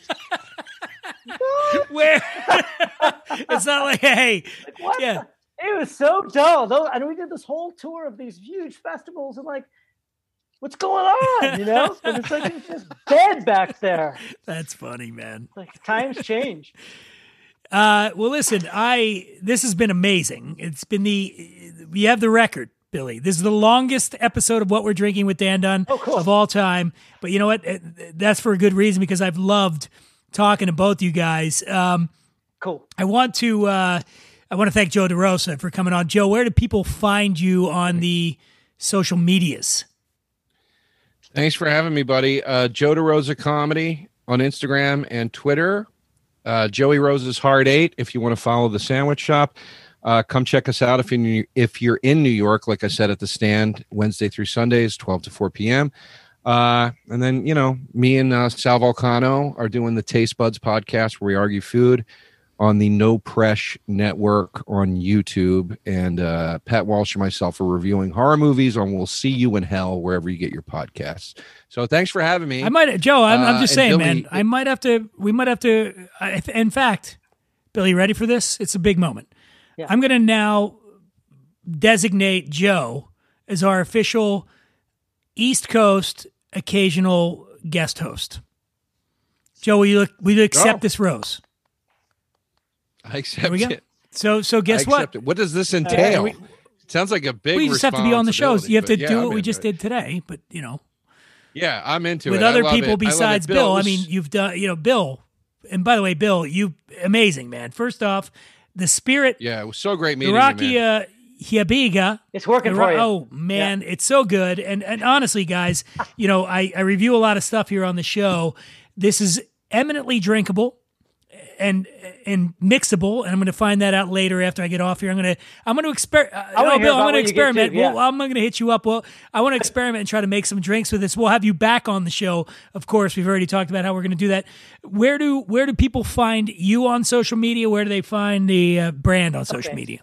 Where? It's not like, hey, what? yeah. the- It was so dull. Though, and we did this whole tour of these huge festivals, and like, what's going on? You know, and it's like it's just dead back there. That's funny, man. Like times change. Uh, well, listen, I this has been amazing. It's been the we have the record, Billy. This is the longest episode of What We're Drinking with Dan Dunn Oh, cool. of all time. But you know what? Uh, That's for a good reason because I've loved talking to both you guys. Um, Cool. I want to uh, I want to thank Joe DeRosa for coming on. Joe, where do people find you on the social medias? Thanks for having me, buddy. Uh, Joe DeRosa Comedy on Instagram and Twitter. Uh, Joey Rose's Hard Eight. If you want to follow the sandwich shop, uh, come check us out. If you if you're in New York, like I said at the stand, Wednesday through Sundays, twelve to four p.m. Uh, and then you know, me and uh, Sal Volcano are doing the Taste Buds podcast where we argue food on the No Presh Network on YouTube, and uh, Pat Walsh and myself are reviewing horror movies on We'll See You in Hell wherever you get your podcasts. So thanks for having me. I might, Joe. I'm, I'm Uh, just and saying, Billy- man. I might have to. We might have to. I, in fact, Billy, ready for this? It's a big moment. Yeah. I'm going to now designate Joe as our official East Coast occasional guest host. Joe, will you will you accept Oh. this rose? I accept There we go. it. So, so guess I what? accept it. What does this entail? we- Sounds like a big. We just have to be on the shows. responsibility, You have to but yeah, do I'm what we into just it. did today. But you know, Yeah, I'm into with it. I other love people it. I love it. besides Bill. I was- mean, you've done, you know, Bill. And by the way, Bill, you amazing, man. First off, the spirit, yeah, it was so great the meeting Rocky you, man. uh, Hiabiga. It's working the for Ro- you. Oh man, it's so good. And and honestly, guys, you know, I, I review a lot of stuff here on the show. This is eminently drinkable and and mixable, and I'm going to find that out later after I get off here. I'm going to I'm going to experiment. Uh, wanna oh, hear Bill, I'm about going to what you get experiment. too, yeah. Well, I'm going to hit you up. Well, I want to experiment and try to make some drinks with this. We'll have you back on the show. Of course, we've already talked about how we're going to do that. Where do where do people find you on social media? Where do they find the uh, brand on social Okay. media?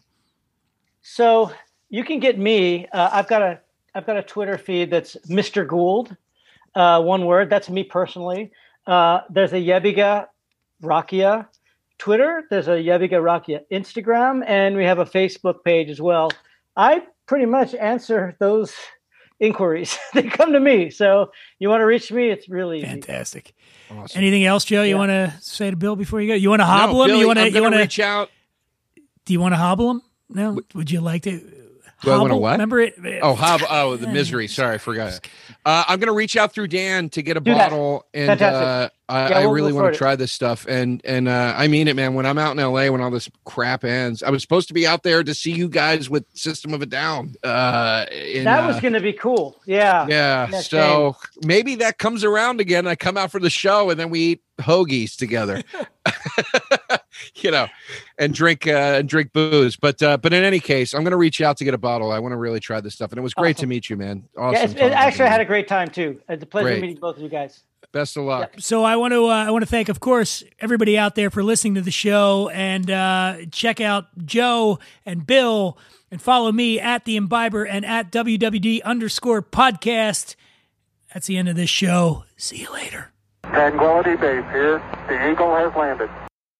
So you can get me. Uh, I've got a I've got a Twitter feed that's Mister Gould, uh, one word. That's me personally. Uh, there's a Yebiga Rakia Twitter. There's a Yebiga Rakia Instagram, and we have a Facebook page as well. I pretty much answer those inquiries. They come to me. So you want to reach me? It's really easy. Fantastic. Awesome. Anything else, Joe? You Yeah. want to say to Bill before you go? You want to hobble no, him? Billy, you want to? I'm You gonna want to? reach out. Do you want to hobble him? No. Would you like to Do I want to what? Remember it? Oh, Hob- oh, the misery. Sorry, I forgot. Uh, I'm going to reach out through Dan to get a Do bottle, that. and uh, I, Yeah, I we'll- really we'll want to sort try this stuff. And and uh, I mean it, man. When I'm out in L A, when all this crap ends, I was supposed to be out there to see you guys with System of a Down. Uh, in, That was uh, going to be cool. Yeah. yeah. Yeah, So maybe that comes around again. I come out for the show, and then we eat hoagies together. You know, and drink uh, and drink booze. But uh, but in any case, I'm going to reach out to get a bottle. I want to really try this stuff, and it was great Awesome. to meet you, man. Awesome. Yeah, it's, it, talking to actually, I you. had a great time too. It's a pleasure Great. meeting both of you guys. Best of luck. So I want to uh, I want to thank, of course, everybody out there for listening to the show, and uh, check out Joe and Bill, and follow me at the Imbiber and at W W D underscore podcast. That's the end of this show. See you later. Tranquility Base here. The Eagle has landed.